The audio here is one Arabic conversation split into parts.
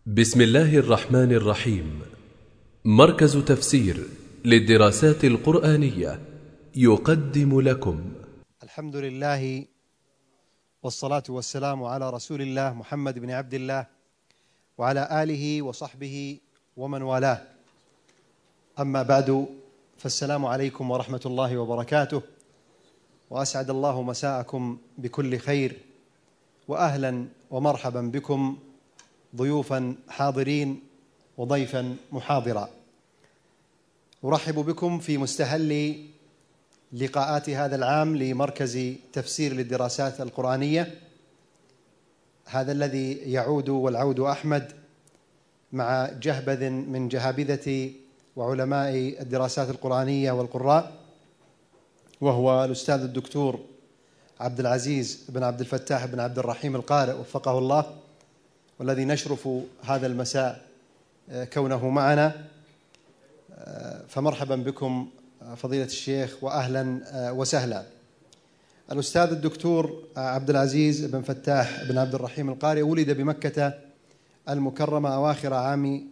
بسم الله الرحمن الرحيم. مركز تفسير للدراسات القرآنية يقدم لكم الحمد لله والصلاة والسلام على رسول الله محمد بن عبد الله وعلى آله وصحبه ومن والاه، أما بعد، فالسلام عليكم ورحمة الله وبركاته، وأسعد الله مساءكم بكل خير، وأهلا ومرحبا بكم ضيوفا حاضرين وضيفا محاضرا. أرحب بكم في مستهل لقاءات هذا العام لمركز تفسير للدراسات القرآنية، هذا الذي يعود والعود أحمد مع جهبذ من جهابذة وعلماء الدراسات القرآنية والقراء، وهو الأستاذ الدكتور عبد العزيز بن عبد الفتاح بن عبد الرحيم القارئ وفقه الله، والذي نشرف هذا المساء كونه معنا. فمرحبا بكم فضيلة الشيخ وأهلا وسهلا. الأستاذ الدكتور عبد العزيز بن فتاح بن عبد الرحيم القارئ ولد بمكة المكرمة أواخر عام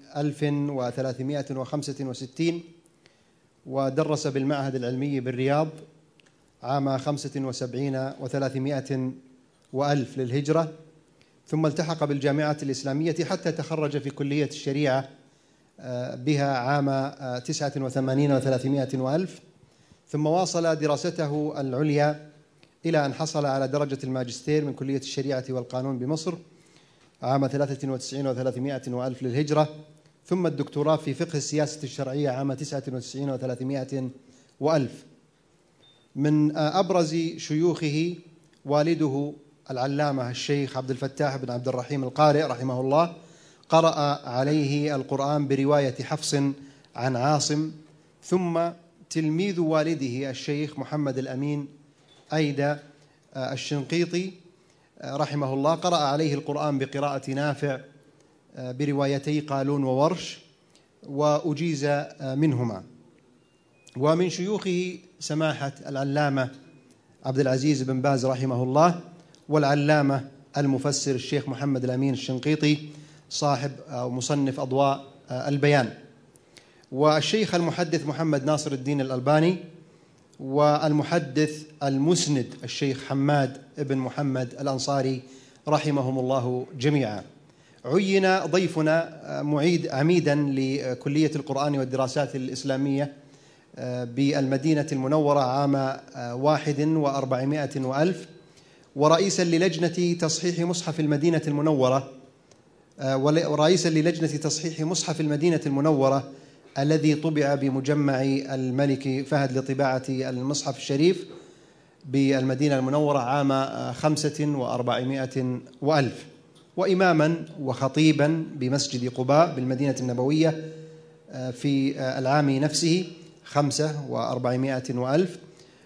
1365، ودرس بالمعهد العلمي بالرياض عام 75 و300 وألف للهجرة، ثم التحق بالجامعة الإسلامية حتى تخرج في كلية الشريعة بها عام 89 و300 وألف، ثم واصل دراسته العليا إلى أن حصل على درجة الماجستير من كلية الشريعة والقانون بمصر عام 93 و300 وألف للهجرة، ثم الدكتوراه في فقه السياسة الشرعية عام 99 و300 وألف. من أبرز شيوخه والده العلامة الشيخ عبد الفتاح بن عبد الرحيم القارئ رحمه الله، قرأ عليه القرآن برواية حفص عن عاصم، ثم تلميذ والده الشيخ محمد الأمين أيدى الشنقيطي رحمه الله قرأ عليه القرآن بقراءة نافع بروايتي قالون وورش، وأجيز منهما. ومن شيوخه سماحة العلامة عبد العزيز بن باز رحمه الله، والعلامة المفسر الشيخ محمد الأمين الشنقيطي صاحب أو مصنف أضواء البيان، والشيخ المحدث محمد ناصر الدين الألباني، والمحدث المسند الشيخ حماد بن محمد الأنصاري رحمهم الله جميعا. عين ضيفنا عميدا لكلية القرآن والدراسات الإسلامية بالمدينة المنورة عام 41 وألف، ورئيسا للجنة تصحيح مصحف المدينة المنورة، الذي طبع بمجمع الملك فهد لطباعة المصحف الشريف بالمدينة المنورة عام 45 وألف، وإماما وخطيبا بمسجد قباء بالمدينة النبوية في العام نفسه 45 وألف،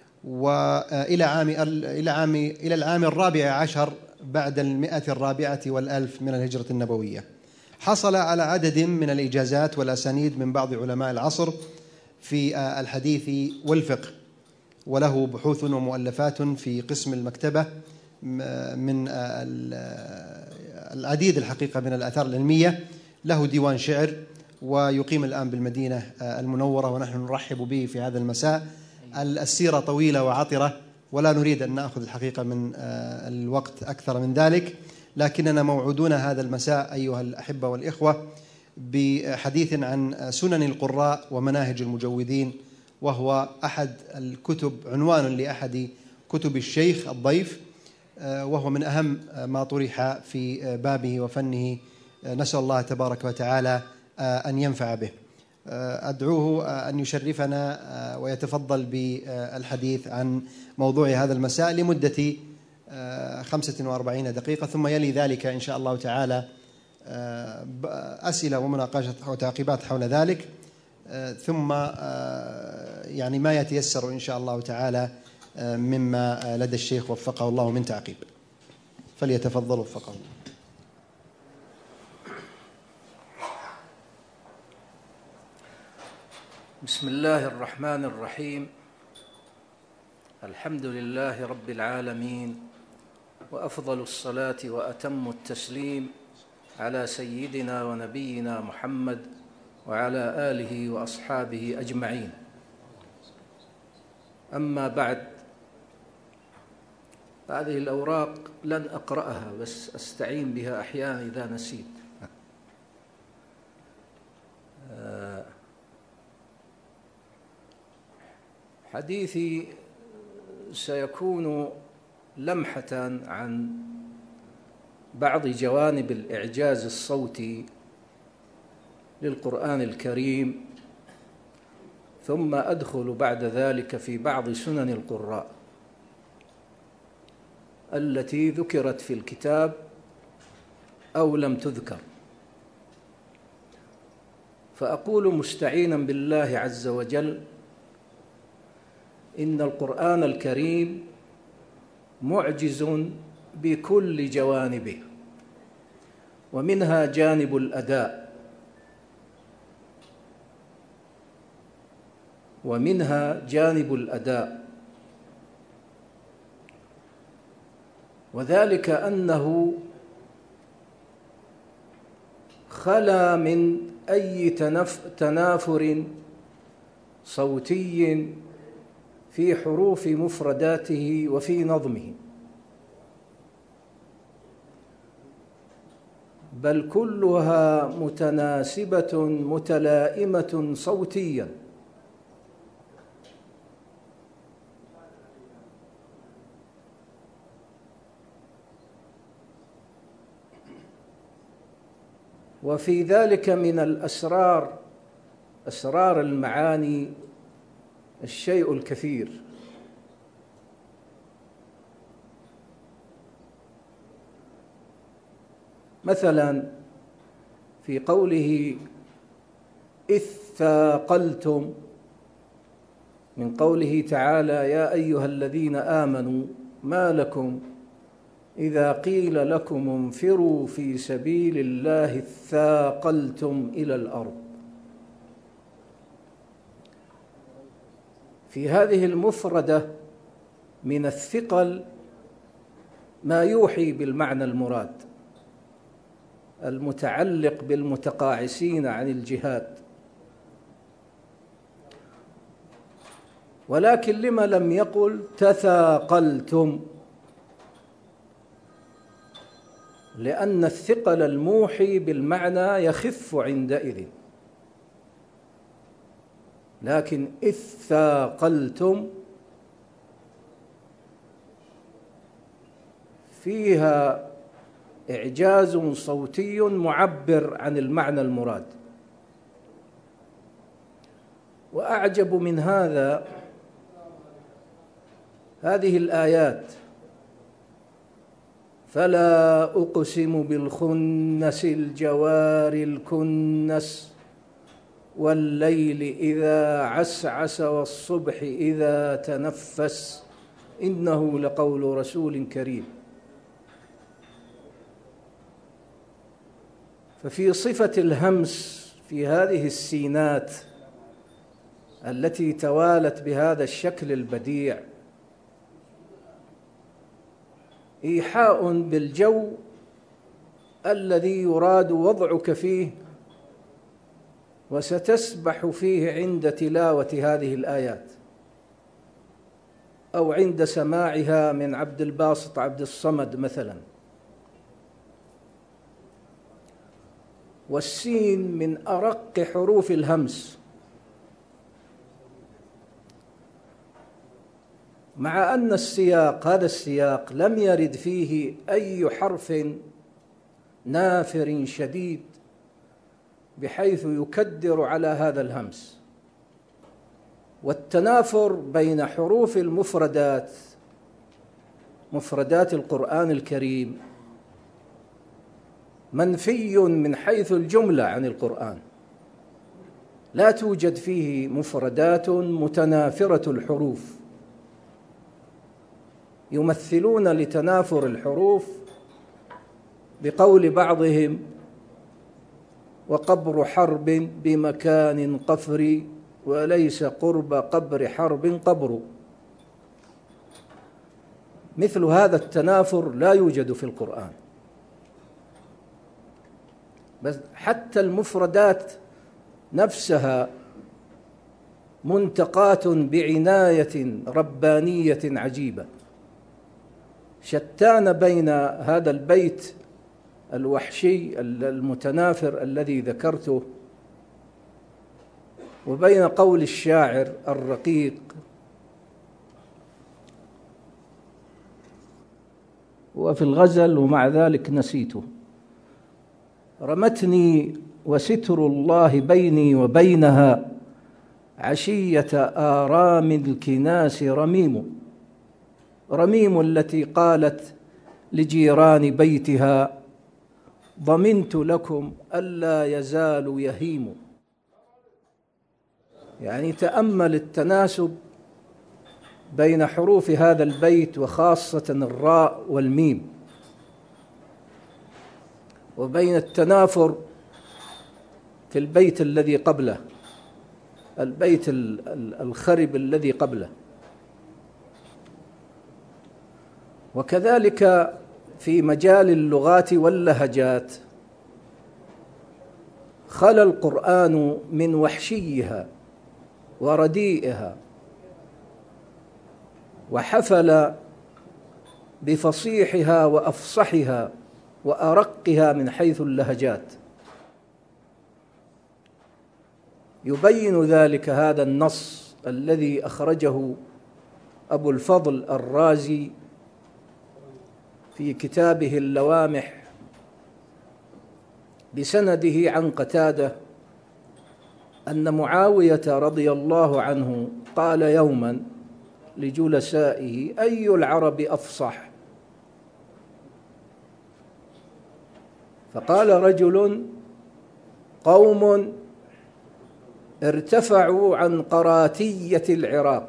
وإلى العام 14 بعد 100 والألف من الهجرة النبوية. حصل على عدد من الإجازات والأسانيد من بعض علماء العصر في الحديث والفقه، وله بحوث ومؤلفات في قسم المكتبة من العديد الحقيقة من الآثار العلمية، له ديوان شعر، ويقيم الآن بالمدينة المنورة، ونحن نرحب به في هذا المساء. السيرة طويلة وعطرة، ولا نريد أن نأخذ الحقيقة من الوقت أكثر من ذلك، لكننا موعودون هذا المساء أيها الأحبة والإخوة بحديث عن سنن القراء ومناهج المجودين، وهو أحد الكتب، عنوان لأحد كتب الشيخ الضيف، وهو من أهم ما طرح في بابه وفنه. نسأل الله تبارك وتعالى أن ينفع به. أدعوه أن يشرفنا ويتفضل بالحديث عن موضوع هذا المساء لمدة 45 دقيقة، ثم يلي ذلك إن شاء الله تعالى أسئلة ومناقشة وتعقيبات حول ذلك، ثم يعني ما يتيسر إن شاء الله تعالى مما لدى الشيخ وفقه الله من تعقيب. فليتفضل وفقه الله. بسم الله الرحمن الرحيم. الحمد لله رب العالمين، وأفضل الصلاة وأتم التسليم على سيدنا ونبينا محمد وعلى آله وأصحابه أجمعين. أما بعد، هذه الأوراق لن أقرأها، بس أستعين بها أحيانا إذا نسيت. حديثي سيكون لمحة عن بعض جوانب الإعجاز الصوتي للقرآن الكريم، ثم أدخل بعد ذلك في بعض سنن القراء التي ذكرت في الكتاب أو لم تذكر. فأقول مستعينا بالله عز وجل: إن القرآن الكريم معجز بكل جوانبه، ومنها جانب الأداء، وذلك أنه خلا من أي تنافر صوتي في حروف مفرداته وفي نظمه، بل كلها متناسبة متلائمة صوتيا، وفي ذلك من أسرار المعاني الشيء الكثير. مثلا في قوله إذ ثاقلتم، من قوله تعالى: يا أيها الذين آمنوا ما لكم إذا قيل لكم انفروا في سبيل الله ثاقلتم إلى الأرض. في هذه المفردة من الثقل ما يوحي بالمعنى المراد المتعلق بالمتقاعسين عن الجهاد، ولكن لما لم يقل تثاقلتم؟ لأن الثقل الموحي بالمعنى يخف عندئذ، لكن إذ ثاقلتم فيها إعجاز صوتي معبر عن المعنى المراد. وأعجب من هذه الآيات: فلا أقسم بالخنس الجوار الكنس والليل إذا عسعس والصبح إذا تنفس إنه لقول رسول كريم. ففي صفة الهمس في هذه السينات التي توالت بهذا الشكل البديع إيحاء بالجو الذي يراد وضعك فيه وستسبح فيه عند تلاوة هذه الآيات أو عند سماعها من عبد الباسط عبد الصمد مثلا. والسين من أرق حروف الهمس، مع أن هذا السياق لم يرد فيه أي حرف نافر شديد بحيث يكدر على هذا الهمس. والتنافر بين حروف المفردات، مفردات القرآن الكريم، منفي من حيث الجملة عن القرآن، لا توجد فيه مفردات متنافرة الحروف يمثلون لتنافر الحروف بقول بعضهم: وقبر حرب بمكان قفر وليس قرب قبر حرب قبر. مثل هذا التنافر لا يوجد في القرآن. بس حتى المفردات نفسها منتقاة بعناية ربانية عجيبة، شتان بين هذا البيت الوحشي المتنافر الذي ذكرته وبين قول الشاعر الرقيق: وفي الغزل ومع ذلك نسيته: رمتني وستر الله بيني وبينها عشية آرام الكناس رميم، رميم التي قالت لجيران بيتها: ضمنت لكم ألا يزال يهيم. يعني تأمل التناسب بين حروف هذا البيت وخاصة الراء والميم، وبين التنافر في البيت الذي قبله، البيت الخرب الذي قبله. وكذلك في مجال اللغات واللهجات خلا القرآن من وحشيها ورديئها، وحفل بفصيحها وأفصحها وأرقها من حيث اللهجات. يبين ذلك هذا النص الذي أخرجه أبو الفضل الرازي في كتابه اللوامح بسنده عن قتادة أن معاوية رضي الله عنه قال يوما لجلسائه: أي العرب أفصح؟ فقال رجل: قوم ارتفعوا عن قراتية العراق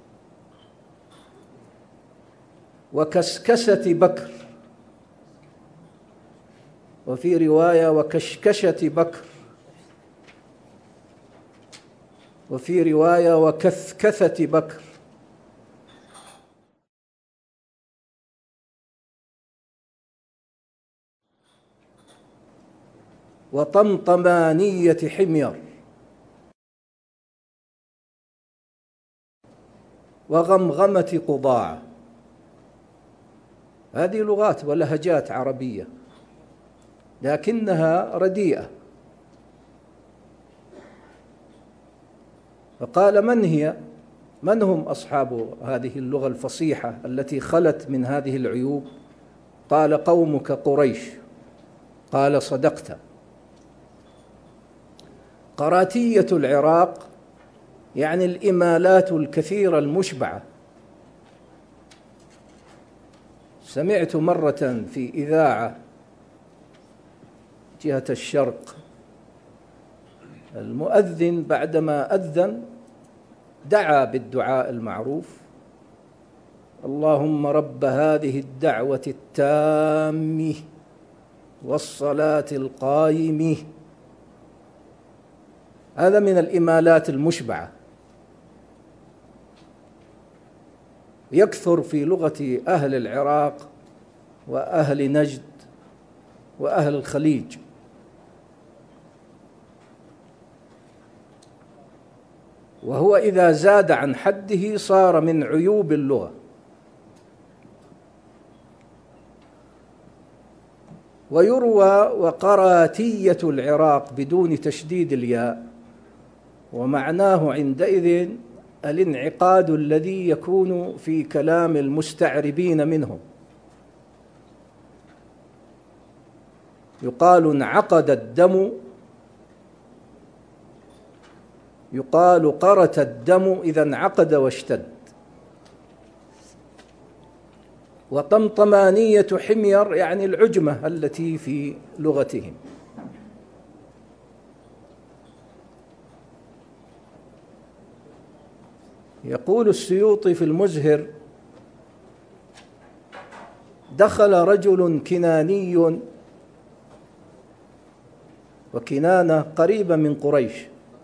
وكسكسة بكر، وفي رواية وكشكشة بكر، وفي رواية وكثكثة بكر، وطمطمانية حمير، وغمغمة قضاعة. هذه لغات ولهجات عربية لكنها رديئة. فقال: من هم أصحاب هذه اللغة الفصيحة التي خلت من هذه العيوب؟ قال: قومك قريش. قال: صدقت. قراتية العراق يعني الإمالات الكثيرة المشبعة. سمعت مرة في إذاعة جهة الشرق المؤذن بعدما أذن دعا بالدعاء المعروف: اللهم رب هذه الدعوة التامة والصلاة القائمة. هذا من الإمالات المشبعة، يكثر في لغة أهل العراق وأهل نجد وأهل الخليج. وهو إذا زاد عن حده صار من عيوب اللغة. ويروى وقراتية العراق بدون تشديد الياء، ومعناه عندئذ الانعقاد الذي يكون في كلام المستعربين منهم. يقال انعقد الدم، يقال قرت الدم إذا انعقد واشتد. وطمطمانية حمير يعني العجمة التي في لغتهم. يقول السيوطي في المزهر: دخل رجل كناني، وكنانة قريبة من قريش،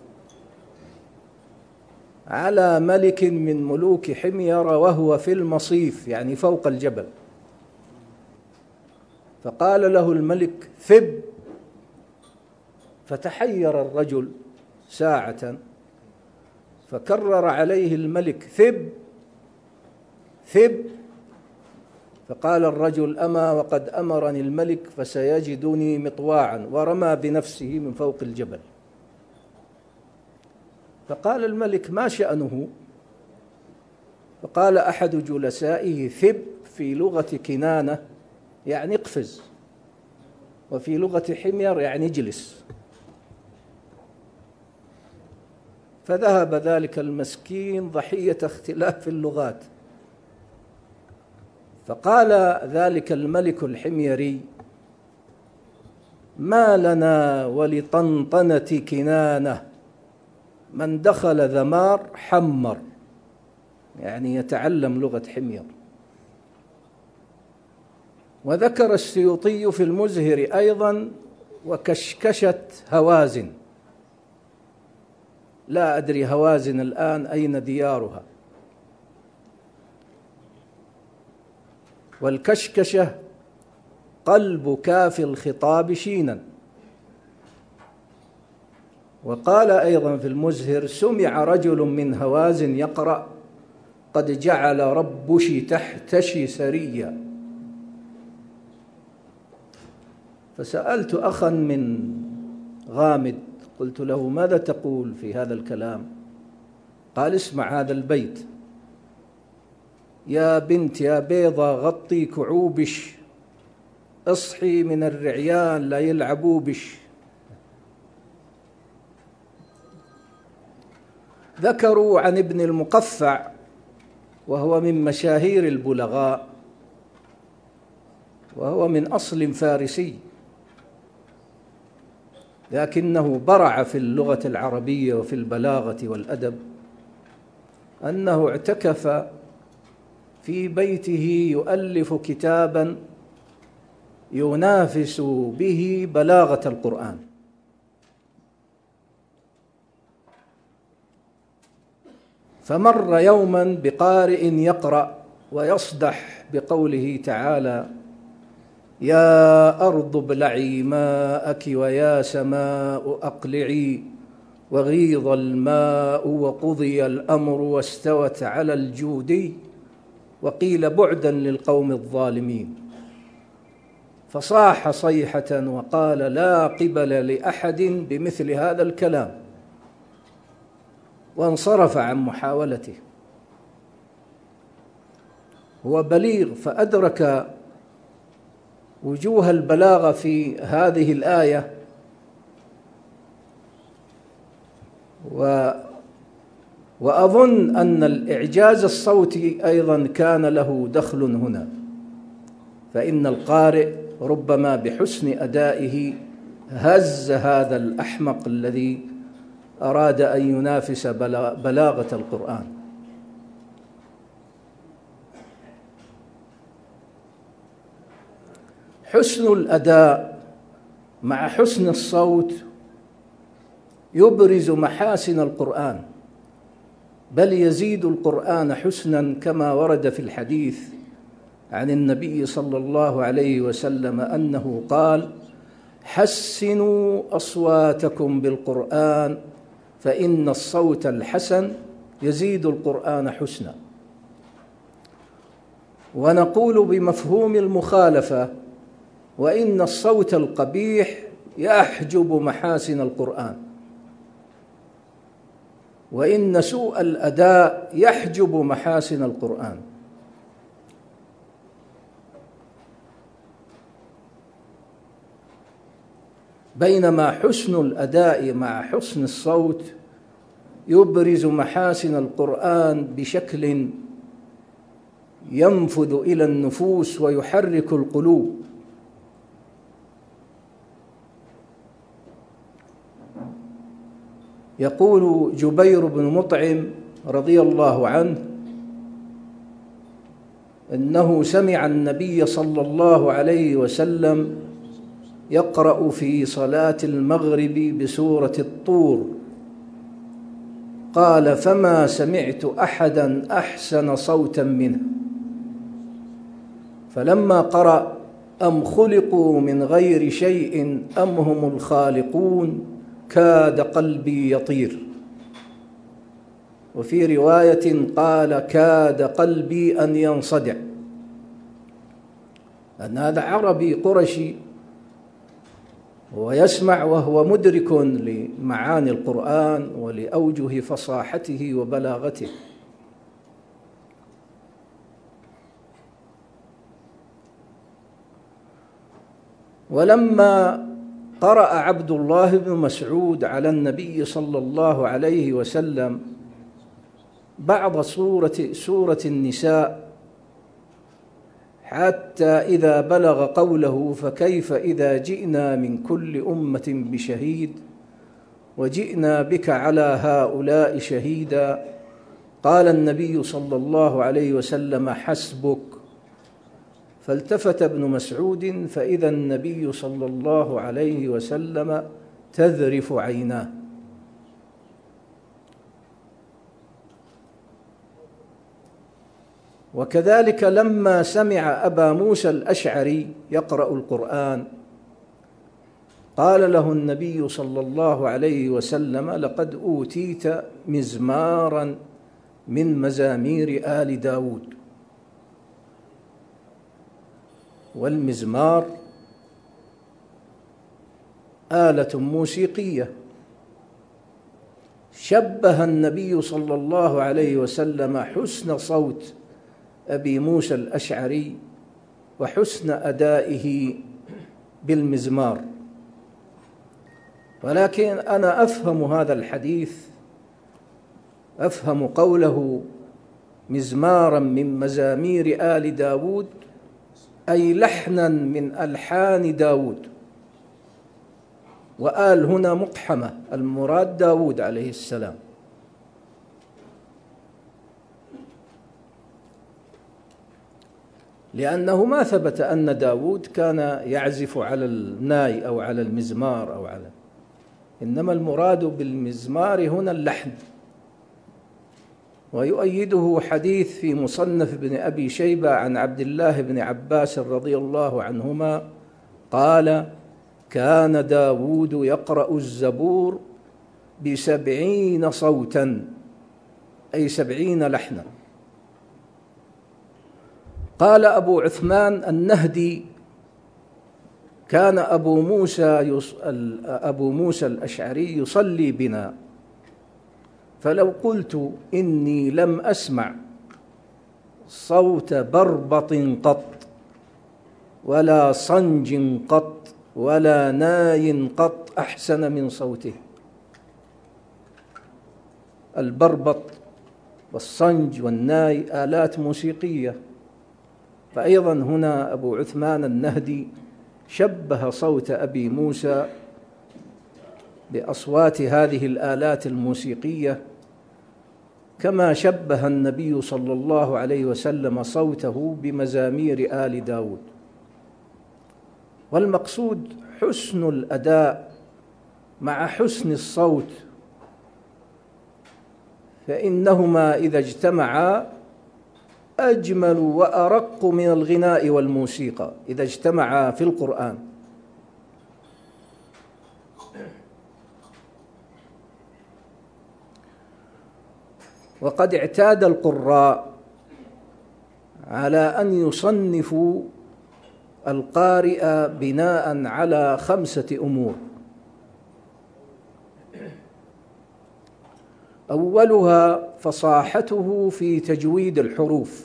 على ملك من ملوك حمير وهو في المصيف يعني فوق الجبل، فقال له الملك: ثب. فتحير الرجل ساعة، فكرر عليه الملك: ثب ثب. فقال الرجل: أما وقد أمرني الملك فسيجدني مطواعا، ورمى بنفسه من فوق الجبل. فقال الملك: ما شأنه؟ فقال أحد جلسائه: ثب في لغة كنانة يعني اقفز، وفي لغة حمير يعني اجلس. فذهب ذلك المسكين ضحية اختلاف اللغات. فقال ذلك الملك الحميري: ما لنا ولطنطنة كنانة، من دخل ذمار حمر، يعني يتعلم لغة حمير. وذكر السيوطي في المزهر أيضا: وكشكشة هوازن. لا أدري هوازن الآن أين ديارها. والكشكشة قلب كاف الخطاب شينا. وقال أيضا في المزهر: سمع رجل من هوازن يقرأ: قد جعل ربش تحتشي سريا. فسألت أخا من غامد، قلت له: ماذا تقول في هذا الكلام؟ قال: اسمع هذا البيت: يا بنت يا بيضة غطي كعوبش، اصحي من الرعيان لا يلعبوا بش. ذكروا عن ابن المقفع، وهو من مشاهير البلغاء، وهو من أصل فارسي، لكنه برع في اللغة العربية وفي البلاغة والأدب، أنه اعتكف في بيته يؤلف كتابا ينافس به بلاغة القرآن. فمر يوما بقارئ يقرأ ويصدح بقوله تعالى: يا أرض ابلعي ماءك ويا سماء أقلعي، وغيض الماء وقضي الأمر واستوت على الجودي، وقيل بعدا للقوم الظالمين. فصاح صيحة وقال: لا قبل لأحد بمثل هذا الكلام، وانصرف عن محاولته. هو بليغ، فأدرك وجوه البلاغة في هذه الآية، وأظن أن الإعجاز الصوتي أيضا كان له دخل هنا، فإن القارئ ربما بحسن أدائه هز هذا الأحمق الذي أراد أن ينافس بلاغة القرآن. حسن الأداء مع حسن الصوت يبرز محاسن القرآن، بل يزيد القرآن حسنا، كما ورد في الحديث عن النبي صلى الله عليه وسلم أنه قال: حسنوا أصواتكم بالقرآن فإن الصوت الحسن يزيد القرآن حسنا. ونقول بمفهوم المخالفة: وإن الصوت القبيح يحجب محاسن القرآن، وإن سوء الأداء يحجب محاسن القرآن. بينما حسن الأداء مع حسن الصوت يبرز محاسن القرآن بشكل ينفذ إلى النفوس ويحرك القلوب. يقول جبير بن مطعم رضي الله عنه إنه سمع النبي صلى الله عليه وسلم يقرأ في صلاة المغرب بسورة الطور، قال: فما سمعت أحدا أحسن صوتا منه. فلما قرأ: أم خلقوا من غير شيء أم هم الخالقون، كاد قلبي يطير، وفي رواية قال كاد قلبي أن ينصدع، أن هذا عربي قرشي ويسمع وهو مدرك لمعاني القرآن ولأوجه فصاحته وبلاغته. ولما قرأ عبد الله بن مسعود على النبي صلى الله عليه وسلم بعض سورة النساء حتى إذا بلغ قوله فكيف إذا جئنا من كل أمة بشهيد وجئنا بك على هؤلاء شهيدا، قال النبي صلى الله عليه وسلم حسبك، فالتفت ابن مسعود فإذا النبي صلى الله عليه وسلم تذرف عيناه. وكذلك لما سمع أبا موسى الأشعري يقرأ القرآن قال له النبي صلى الله عليه وسلم لقد أوتيت مزمارا من مزامير آل داود. والمزمار آلة موسيقية، شبه النبي صلى الله عليه وسلم حسن صوت أبي موسى الأشعري وحسن أدائه بالمزمار. ولكن أنا أفهم هذا الحديث، أفهم قوله مزمارا من مزامير آل داود أي لحنا من ألحان داود، وآل هنا مقحمة، المراد داود عليه السلام. لأنه ما ثبت أن داود كان يعزف على الناي أو على المزمار أو على، إنما المراد بالمزمار هنا اللحن. ويؤيده حديث في مصنف بن أبي شيبة عن عبد الله بن عباس رضي الله عنهما قال كان داود يقرأ الزبور ب70 صوتا، أي 70 لحنا. قال أبو عثمان النهدي كان أبو موسى الأشعري يصلي بنا، فلو قلت إني لم أسمع صوت بربط قط ولا صنج قط ولا ناي قط أحسن من صوته. البربط والصنج والناي آلات موسيقية، فأيضا هنا أبو عثمان النهدي شبه صوت أبي موسى بأصوات هذه الآلات الموسيقية كما شبه النبي صلى الله عليه وسلم صوته بمزامير آل داود. والمقصود حسن الأداء مع حسن الصوت، فإنهما إذا اجتمعا أجمل وأرق من الغناء والموسيقى إذا اجتمعا في القرآن. وقد اعتاد القراء على أن يصنفوا القارئ بناء على 5 أمور. أولها فصاحته في تجويد الحروف،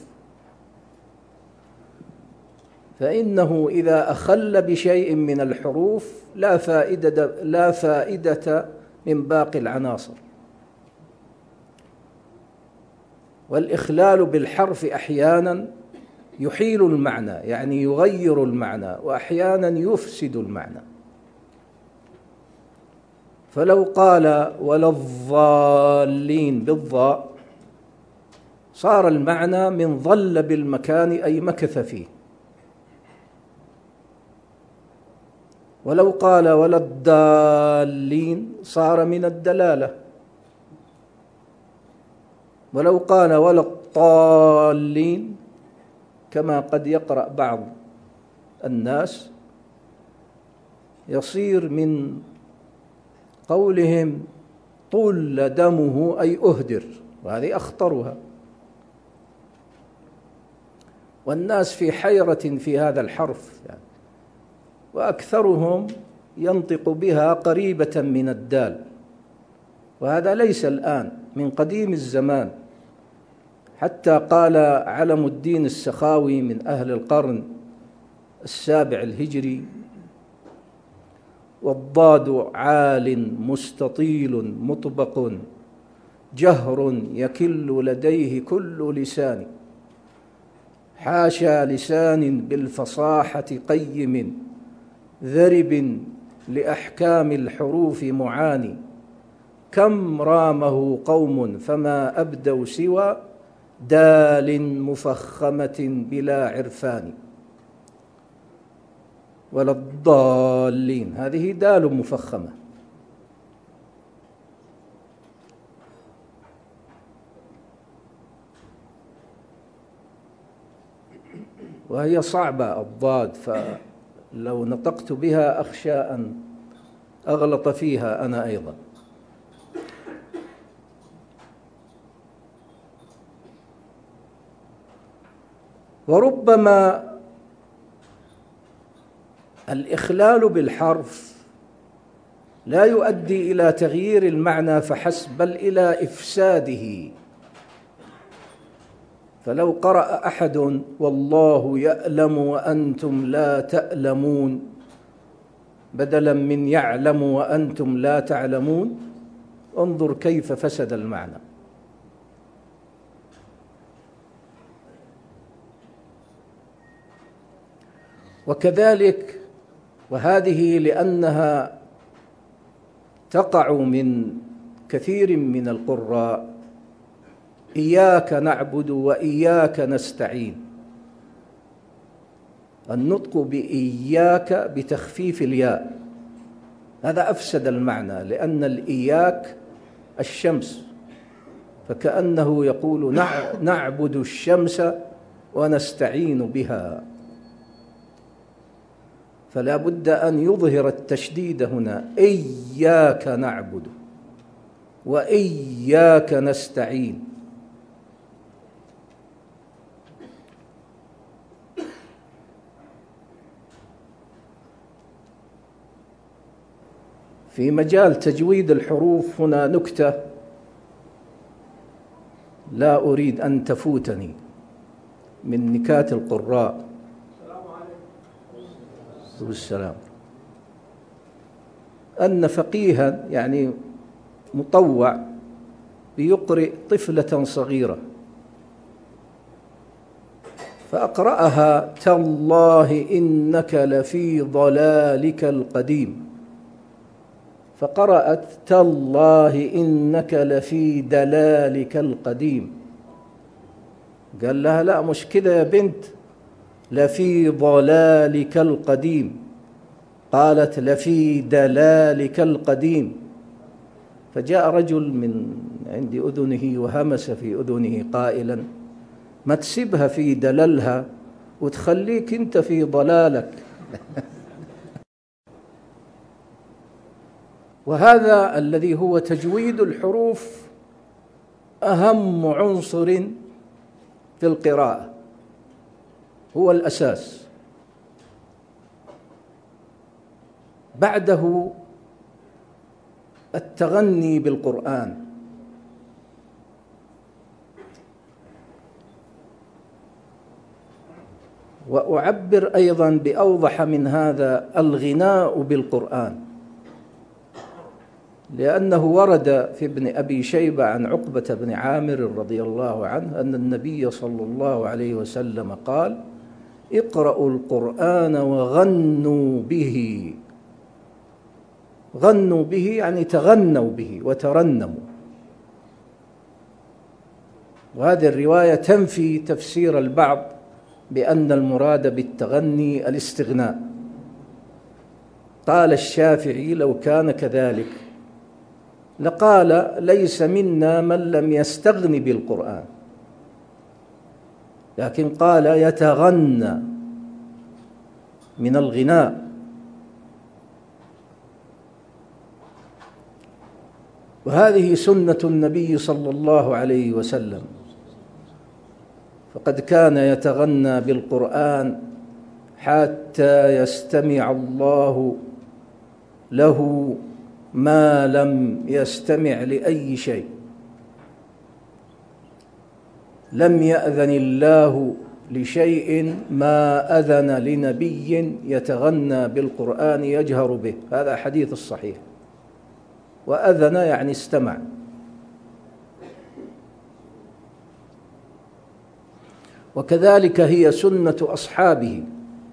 فإنه إذا أخل بشيء من الحروف لا فائدة من باقي العناصر. والإخلال بالحرف أحيانا يحيل المعنى، يعني يغير المعنى، وأحيانا يفسد المعنى. فلو قال ولا الضالين بالضاء صار المعنى من ظل بالمكان أي مكث فيه. ولو قال ولا الضالين صار من الدلالة. ولو قال ولا الضالين كما قد يقرأ بعض الناس يصير من قولهم طل دمه أي أهدر، وهذه أخطرها. والناس في حيرة في هذا الحرف يعني، وأكثرهم ينطق بها قريبة من الدال، وهذا ليس الآن، من قديم الزمان. حتى قال علم الدين السخاوي من أهل القرن 7 الهجري: والضاد عال مستطيل مطبق، جهر يكل لديه كل لسان، حاشا لسان بالفصاحة قيم، ذرب لأحكام الحروف معاني، كم رامه قوم فما أبدوا سوى دال مفخمة بلا عرفان، ولا الضالين، هذه دال مفخمة. وهي صعبة الضاد، فلو نطقت بها أخشى أن أغلط فيها أنا أيضا. وربما الإخلال بالحرف لا يؤدي إلى تغيير المعنى فحسب، بل إلى إفساده. فلو قرأ أحد والله يألم وأنتم لا تألمون بدلا من يعلم وأنتم لا تعلمون، انظر كيف فسد المعنى. وكذلك، وهذه لأنها تقع من كثير من القراء: إياك نعبد وإياك نستعين، النطق بإياك بتخفيف الياء، هذا أفسد المعنى، لأن الإياك الشمس، فكأنه يقول نعبد الشمس ونستعين بها، فلا بد أن يظهر التشديد هنا: إياك نعبد وإياك نستعين. في مجال تجويد الحروف هنا نكتة لا أريد أن تفوتني من نكات القراء. السلام. أن فقيها يعني مطوع بيقرئ طفلة صغيرة، فأقرأها: تالله إنك لفي ضلالك القديم، فقرأت: تالله إنك لفي دلالك القديم. قال لها: لا، مش كده يا بنت، لفي ضلالك القديم. قالت: لفي دلالك القديم. فجاء رجل من عند أذنه وهمس في أذنه قائلا: ما تسيبها في دلالها وتخليك أنت في ضلالك. وهذا الذي هو تجويد الحروف أهم عنصر في القراءة، هو الأساس. بعده التغني بالقرآن، وأعبر أيضا بأوضح من هذا: الغناء بالقرآن، لأنه ورد في ابن أبي شيبة عن عقبة بن عامر رضي الله عنه أن النبي صلى الله عليه وسلم قال: اقرأوا القرآن وغنوا به. غنوا به يعني تغنوا به وترنموا. وهذه الرواية تنفي تفسير البعض بأن المراد بالتغني الاستغناء. قال الشافعي: لو كان كذلك لقال: ليس منا من لم يستغن بالقرآن، لكن قال: يتغنى من الغناء. وهذه سنة النبي صلى الله عليه وسلم، فقد كان يتغنى بالقرآن حتى يستمع الله له ما لم يستمع لأي شيء. لم يأذن الله لشيء ما أذن لنبي يتغنى بالقرآن يجهر به، هذا حديث الصحيح. وأذن يعني استمع. وكذلك هي سنة أصحابه.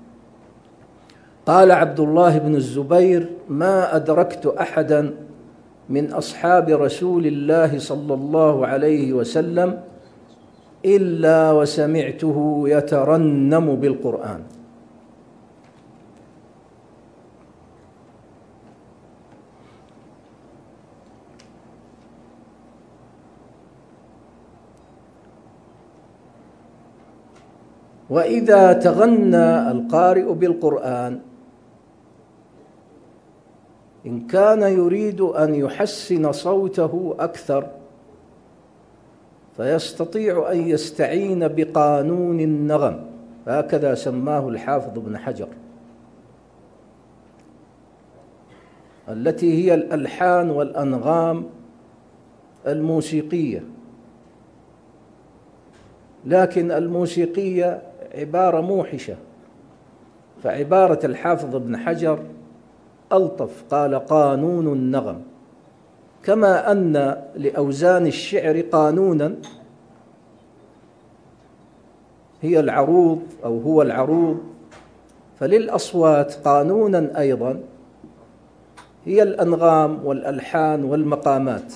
قال عبد الله بن الزبير: ما أدركت أحدا من أصحاب رسول الله صلى الله عليه وسلم إلا وسمعته يترنم بالقرآن. وإذا تغنى القارئ بالقرآن إن كان يريد أن يحسن صوته أكثر فيستطيع أن يستعين بقانون النغم، هكذا سماه الحافظ ابن حجر، التي هي الألحان والأنغام الموسيقية. لكن الموسيقية عبارة موحشة، فعبارة الحافظ ابن حجر ألطف، قال قانون النغم. كما أن لأوزان الشعر قانونا هي العروض أو هو العروض، فللأصوات قانونا أيضا هي الأنغام والألحان والمقامات.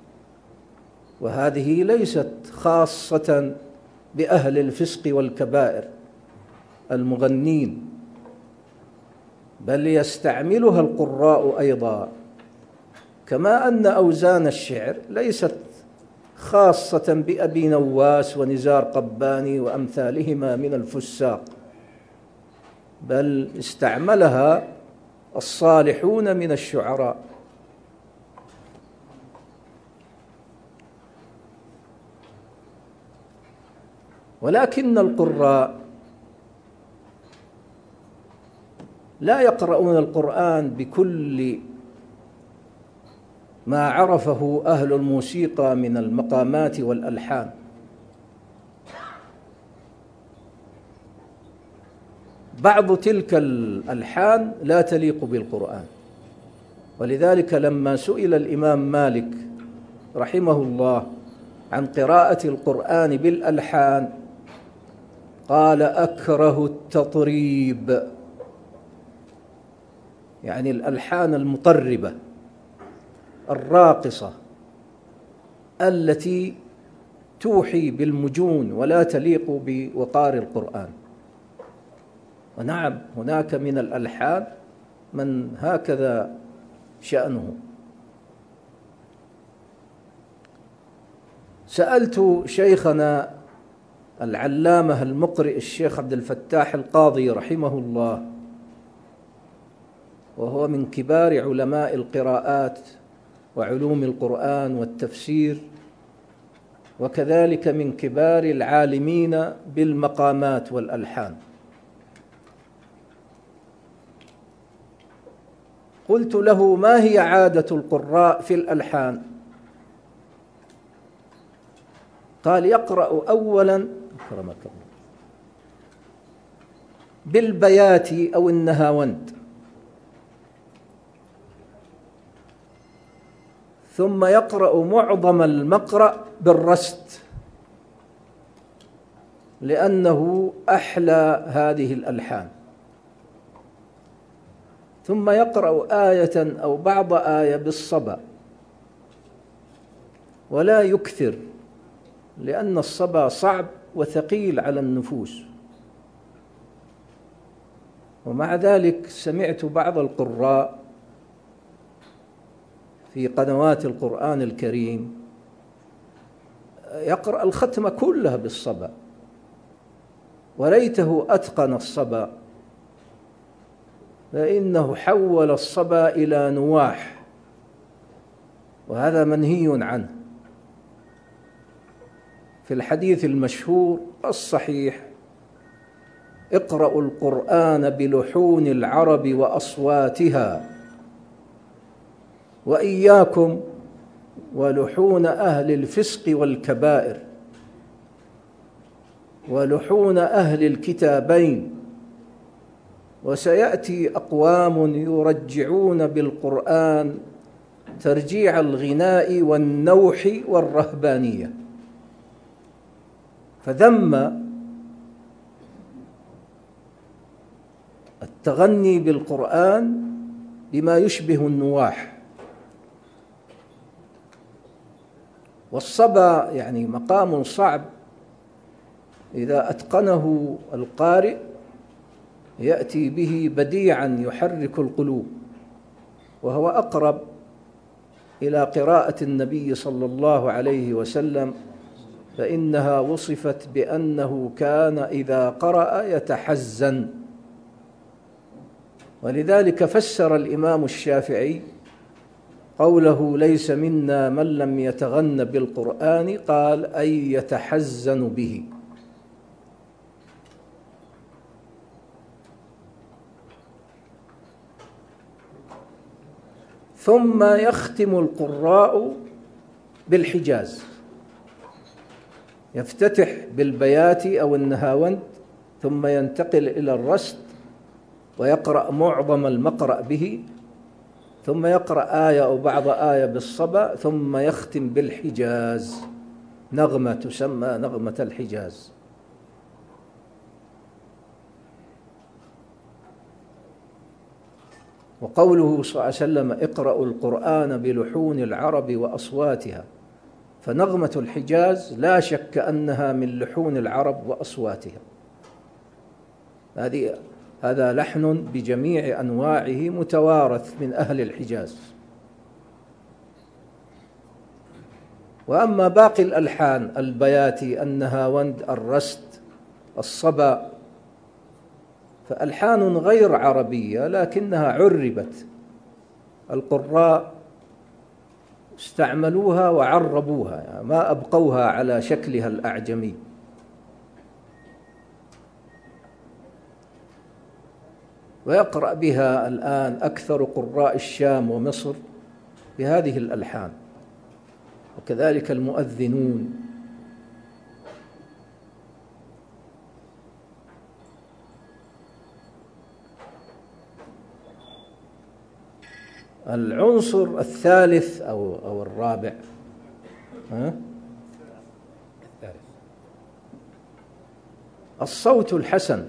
وهذه ليست خاصة بأهل الفسق والكبائر المغنين، بل يستعملها القراء أيضا. كما أن أوزان الشعر ليست خاصة بأبي نواس ونزار قباني وأمثالهما من الفساق، بل استعملها الصالحون من الشعراء. ولكن القراء لا يقرؤون القرآن بكل ما عرفه أهل الموسيقى من المقامات والألحان، بعض تلك الألحان لا تليق بالقرآن. ولذلك لما سئل الإمام مالك رحمه الله عن قراءة القرآن بالألحان قال: أكره التطريب، يعني الألحان المطربة الراقصة التي توحي بالمجون ولا تليق بوقار القرآن. ونعم، هناك من الألحان من هكذا شأنه. سألت شيخنا العلامة المقرئ الشيخ عبد الفتاح القاضي رحمه الله، وهو من كبار علماء القراءات وعلوم القرآن والتفسير، وكذلك من كبار العالمين بالمقامات والألحان. قلت له: ما هي عادة القراء في الألحان؟ قال: يقرأ أولا بالبيات أو النهاوند، ثم يقرأ معظم المقرأ بالرست لأنه أحلى هذه الألحان، ثم يقرأ آية أو بعض آية بالصبا، ولا يكثر لأن الصبا صعب وثقيل على النفوس. ومع ذلك سمعت بعض القراء في قنوات القرآن الكريم يقرأ الختمة كلها بالصبا، وليته أتقن الصبا، فإنه حول الصبا إلى نواح وهذا منهي عنه. في الحديث المشهور الصحيح: اقرأوا القرآن بلحون العرب وأصواتها، وإياكم ولحون أهل الفسق والكبائر ولحون أهل الكتابين، وسيأتي أقوام يرجعون بالقرآن ترجيع الغناء والنوح والرهبانية. فذم التغني بالقرآن بما يشبه النواح. والصبا يعني مقام صعب، إذا أتقنه القارئ يأتي به بديعا يحرك القلوب، وهو أقرب إلى قراءة النبي صلى الله عليه وسلم، فإنها وصفت بأنه كان إذا قرأ يتحزن. ولذلك فسر الإمام الشافعي قوله ليس منا من لم يتغن بالقرآن، قال أي يتحزن به. ثم يختم القراء بالحجاز، يفتتح بالبيات أو النهاوند، ثم ينتقل إلى الرست ويقرأ معظم المقرأ به، ثم يقرأ آية أو بعض آية بالصبا، ثم يختم بالحجاز، نغمة تسمى نغمة الحجاز. وقوله صلى الله عليه وسلم اقرأوا القرآن بلحون العرب وأصواتها، فنغمة الحجاز لا شك أنها من لحون العرب وأصواتها. هذا لحن بجميع أنواعه متوارث من أهل الحجاز. وأما باقي الألحان، البياتي، النهاوند، الرست، الصبا، فألحان غير عربية لكنها عربت، القراء استعملوها وعربوها، يعني ما أبقوها على شكلها الأعجمي. ويقرأ بها الآن أكثر قراء الشام ومصر بهذه الألحان، وكذلك المؤذنون. العنصر الثالث أو الرابع، الصوت الحسن،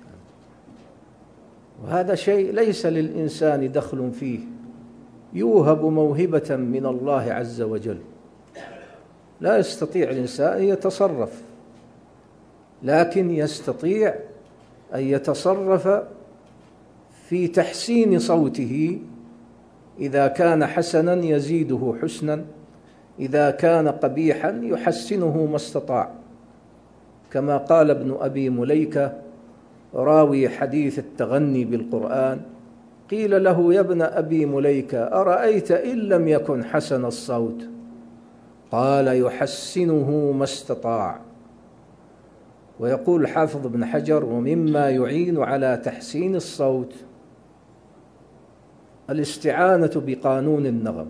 وهذا شيء ليس للإنسان دخل فيه، يوهب موهبة من الله عز وجل، لا يستطيع الإنسان أن يتصرف، لكن يستطيع أن يتصرف في تحسين صوته. إذا كان حسنا يزيده حسنا، إذا كان قبيحا يحسنه ما استطاع، كما قال ابن أبي مليكة راوي حديث التغني بالقرآن، قيل له يا ابن أبي مليكة أرأيت إن لم يكن حسن الصوت؟ قال يحسنه ما استطاع. ويقول حافظ بن حجر ومما يعين على تحسين الصوت الاستعانة بقانون النغم،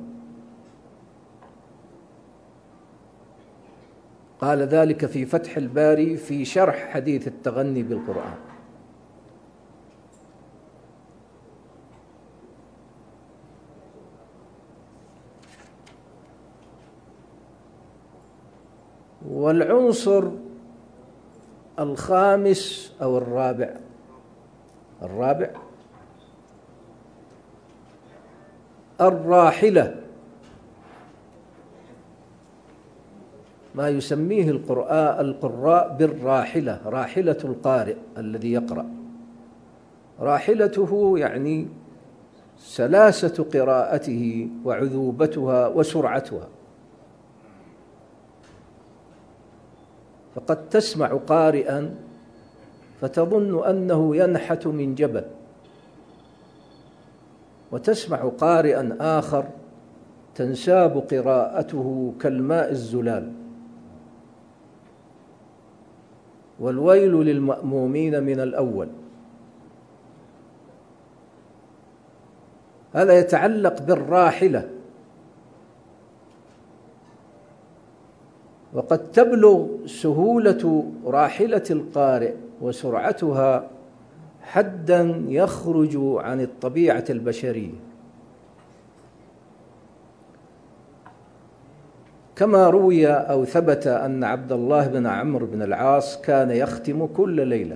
قال ذلك في فتح الباري في شرح حديث التغني بالقرآن. والعنصر الخامس أو الرابع الراحلة، ما يسميه القراء بالراحلة، راحلة القارئ الذي يقرأ، راحلته يعني سلاسة قراءته وعذوبتها وسرعتها. فقد تسمع قارئا فتظن أنه ينحت من جبل، وتسمع قارئا آخر تنساب قراءته كالماء الزلال، والويل للمأمومين من الأول. هذا يتعلق بالراحلة، وقد تبلغ سهولة راحلة القارئ وسرعتها حداً يخرج عن الطبيعة البشرية، كما روي أو ثبت أن عبد الله بن عمرو بن العاص كان يختم كل ليلة.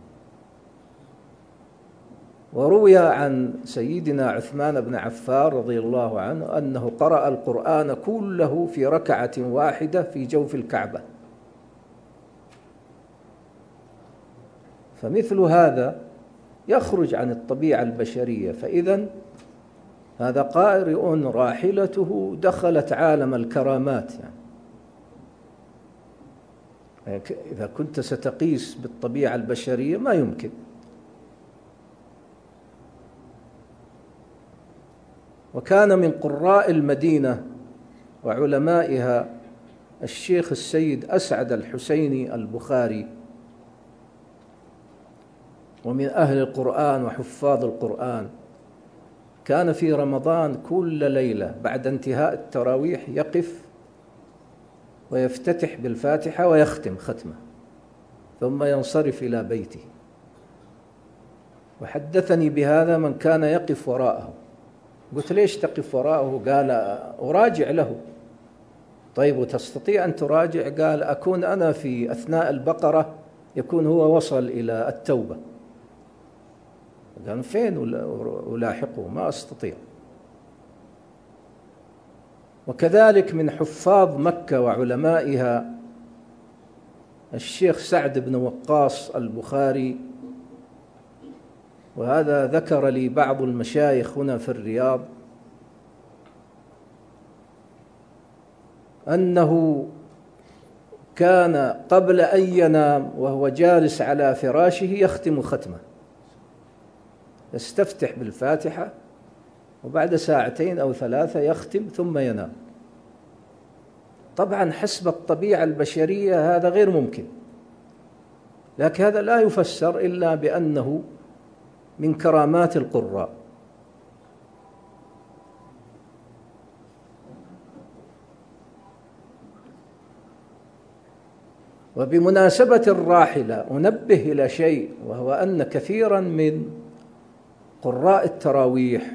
وروي عن سيدنا عثمان بن عفان رضي الله عنه أنه قرأ القرآن كله في ركعة واحدة في جوف الكعبة. فمثل هذا يخرج عن الطبيعة البشرية، فإذن هذا قارئ راحلته دخلت عالم الكرامات. يعني إذا كنت ستقيس بالطبيعة البشرية ما يمكن. وكان من قراء المدينة وعلمائها الشيخ السيد أسعد الحسيني البخاري، ومن أهل القرآن وحفاظ القرآن. كان في رمضان كل ليلة بعد انتهاء التراويح يقف ويفتتح بالفاتحة ويختم ختمة، ثم ينصرف إلى بيته. وحدثني بهذا من كان يقف وراءه. قلت: ليش تقف وراءه؟ قال: أراجع له. طيب، وتستطيع أن تراجع؟ قال: أكون أنا في أثناء البقرة يكون هو وصل إلى التوبة. قال: فين ألاحقه؟ ما أستطيع. وكذلك من حفاظ مكة وعلمائها الشيخ سعد بن وقاص البخاري، وهذا ذكر لي بعض المشايخ هنا في الرياض أنه كان قبل أن ينام وهو جالس على فراشه يختم ختمة، يستفتح بالفاتحة وبعد ساعتين أو ثلاثة يختم ثم ينام. طبعا حسب الطبيعة البشرية هذا غير ممكن، لكن هذا لا يفسر إلا بأنه من كرامات القراء. وبمناسبة الراحلة أنبه إلى شيء، وهو أن كثيرا من قراء التراويح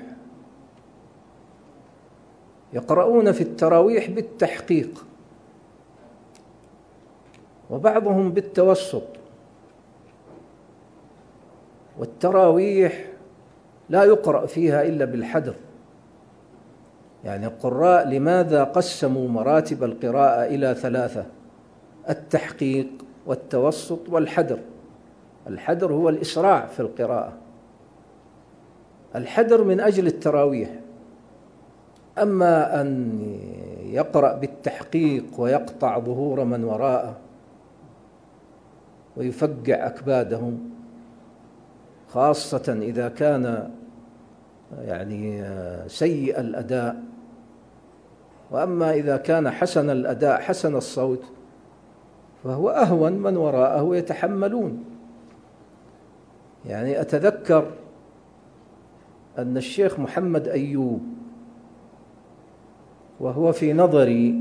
يقرؤون في التراويح بالتحقيق، وبعضهم بالتوسط. والتراويح لا يقرأ فيها إلا بالحدر. يعني القراء لماذا قسموا مراتب القراءة إلى ثلاثة؟ التحقيق والتوسط والحدر. الحدر هو الإسراع في القراءة، الحدر من أجل التراويح. أما أن يقرأ بالتحقيق ويقطع ظهور من وراءه ويفقع أكبادهم، خاصة إذا كان يعني سيء الأداء. وأما إذا كان حسن الأداء حسن الصوت فهو أهون من وراءه يتحملون. يعني أتذكر أن الشيخ محمد أيوب، وهو في نظري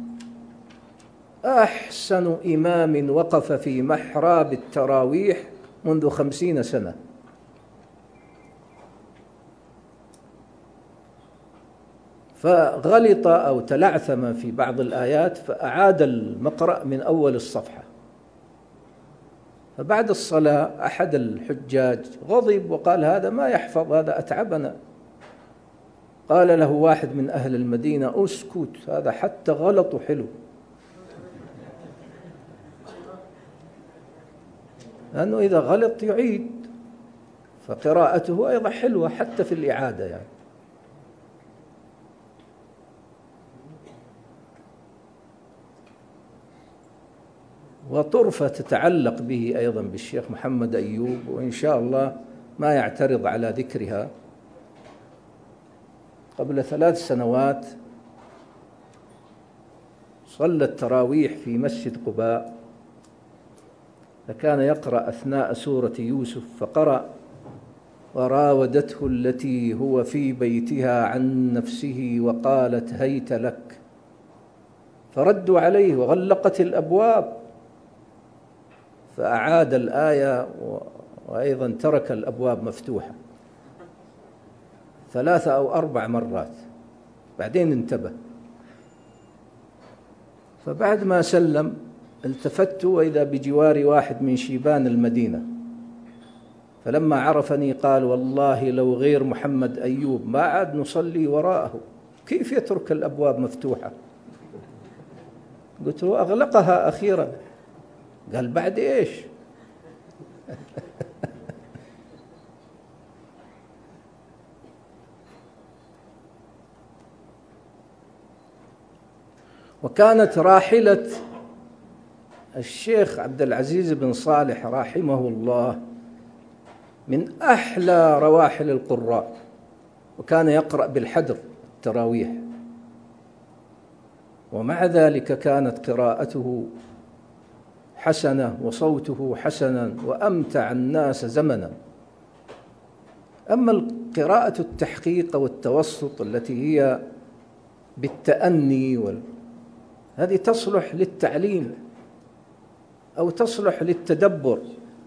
أحسن إمام وقف في محراب التراويح منذ 50 سنة، فغلط أو تلعثم في بعض الآيات فأعاد المقرأ من أول الصفحة. فبعد الصلاة أحد الحجاج غضب وقال: هذا ما يحفظ، هذا أتعبنا. قال له واحد من أهل المدينة: أسكت، هذا حتى غلط حلو. لأنه إذا غلط يعيد، فقراءته أيضا حلوة حتى في الإعادة. يعني وطرفة تتعلق به أيضا بالشيخ محمد أيوب، وإن شاء الله ما يعترض على ذكرها. قبل 3 سنوات صلى التراويح في مسجد قباء، فكان يقرأ أثناء سورة يوسف، فقرأ: وراودته التي هو في بيتها عن نفسه وقالت هيت لك، فردوا عليه وغلقت الأبواب، فأعاد الآية وأيضا ترك الأبواب مفتوحة 3 أو 4 مرات، بعدين انتبه. فبعد ما سلم التفت وإذا بجواري واحد من شيبان المدينة، فلما عرفني قال: والله لو غير محمد أيوب ما عاد نصلي وراءه، كيف يترك الأبواب مفتوحة؟ قلت له: أغلقها أخيرا. قال: بعد إيش؟ وكانت راحلة الشيخ عبد العزيز بن صالح رحمه الله من أحلى رواحل القراء، وكان يقرأ بالحدر التراويح، ومع ذلك كانت قراءته حسنة وصوته حسنا وأمتع الناس زمنا. أما قراءة التحقيق والتوسط التي هي بالتأني هذه تصلح للتعليم أو تصلح للتدبر،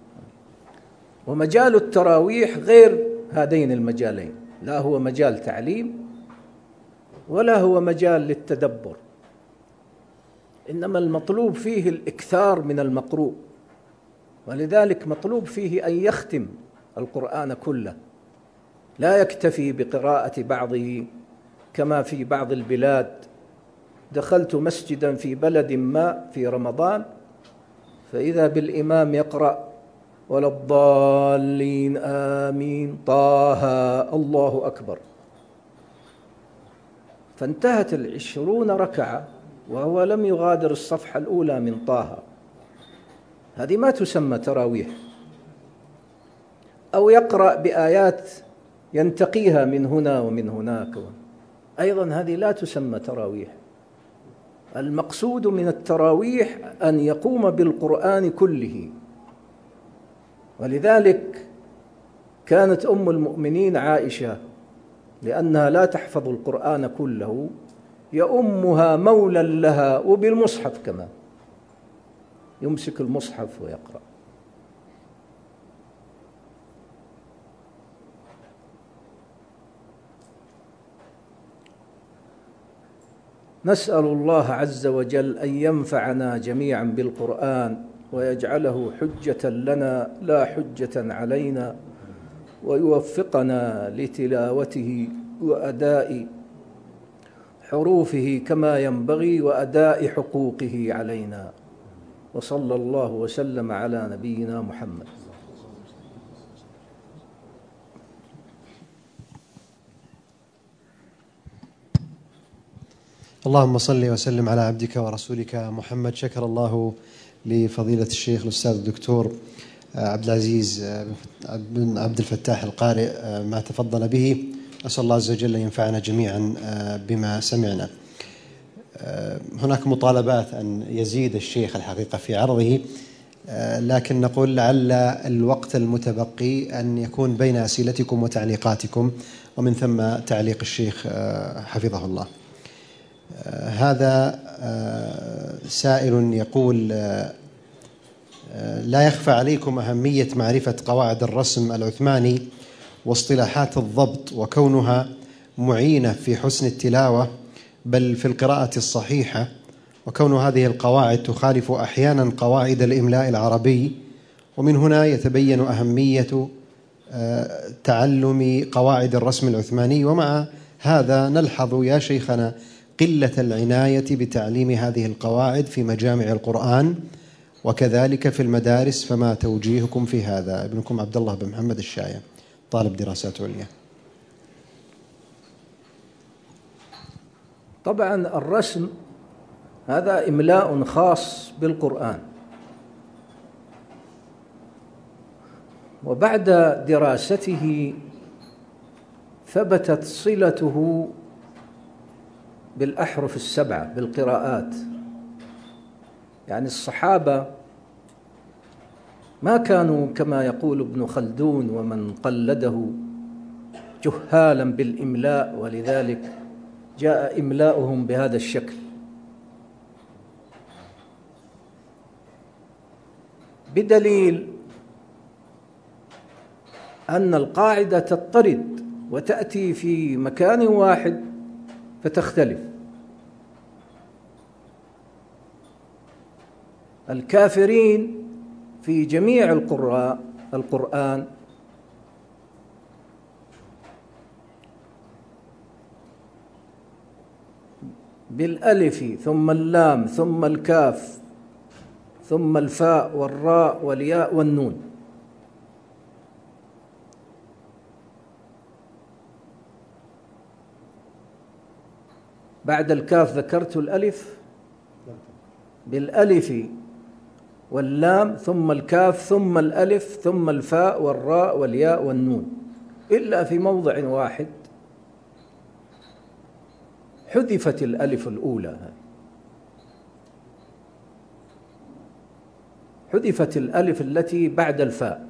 ومجال التراويح غير هذين المجالين، لا هو مجال تعليم ولا هو مجال للتدبر، إنما المطلوب فيه الإكثار من المقروء، ولذلك مطلوب فيه أن يختم القرآن كله، لا يكتفي بقراءة بعضه كما في بعض البلاد. دخلت مسجدا في بلد ما في رمضان فإذا بالإمام يقرأ: ولا الضالين آمين طه الله أكبر، فانتهت 20 ركعة وهو لم يغادر الصفحة الأولى من طه. هذه ما تسمى تراويح. أو يقرأ بآيات ينتقيها من هنا ومن هناك، أيضا هذه لا تسمى تراويح. المقصود من التراويح أن يقوم بالقرآن كله، ولذلك كانت أم المؤمنين عائشة لأنها لا تحفظ القرآن كله يؤمها مولى لها وبالمصحف كمان، يمسك المصحف ويقرأ. نسأل الله عز وجل أن ينفعنا جميعا بالقرآن ويجعله حجة لنا لا حجة علينا، ويوفقنا لتلاوته وأداء حروفه كما ينبغي وأداء حقوقه علينا. وصلى الله وسلم على نبينا محمد. اللهم صل وسلم على عبدك ورسولك محمد. شكر الله لفضيلة الشيخ الأستاذ الدكتور عبد العزيز بن عبد الفتاح القارئ ما تفضل به. أسأل الله عز وجل أن ينفعنا جميعا بما سمعنا. هناك مطالبات أن يزيد الشيخ الحقيقة في عرضه، لكن نقول لعل الوقت المتبقي أن يكون بين أسئلتكم وتعليقاتكم، ومن ثم تعليق الشيخ حفظه الله. هذا سائل يقول: لا يخفى عليكم أهمية معرفة قواعد الرسم العثماني واصطلاحات الضبط، وكونها معينة في حسن التلاوة بل في القراءة الصحيحة، وكون هذه القواعد تخالف أحيانا قواعد الإملاء العربي، ومن هنا يتبين أهمية تعلم قواعد الرسم العثماني. ومع هذا نلحظ يا شيخنا قلة العناية بتعليم هذه القواعد في مجامع القرآن وكذلك في المدارس، فما توجيهكم في هذا؟ ابنكم عبد الله بن محمد الشايع، طالب دراسات عليا. طبعا الرسم هذا إملاء خاص بالقرآن، وبعد دراسته ثبتت صلته بالأحرف السبعة بالقراءات، يعني الصحابة ما كانوا كما يقول ابن خلدون ومن قلده جهالا بالإملاء، ولذلك جاء إملاؤهم بهذا الشكل. بدليل أن القاعدة تضطرد وتأتي في مكان واحد فتختلف. الكافرين في جميع القرآن بالألف ثم اللام ثم الكاف ثم الفاء والراء والياء والنون. بعد الكاف ذكرت الألف بالألف واللام ثم الكاف ثم الألف ثم الفاء والراء والياء والنون، إلا في موضع واحد حذفت الألف الأولى، حذفت الألف التي بعد الفاء.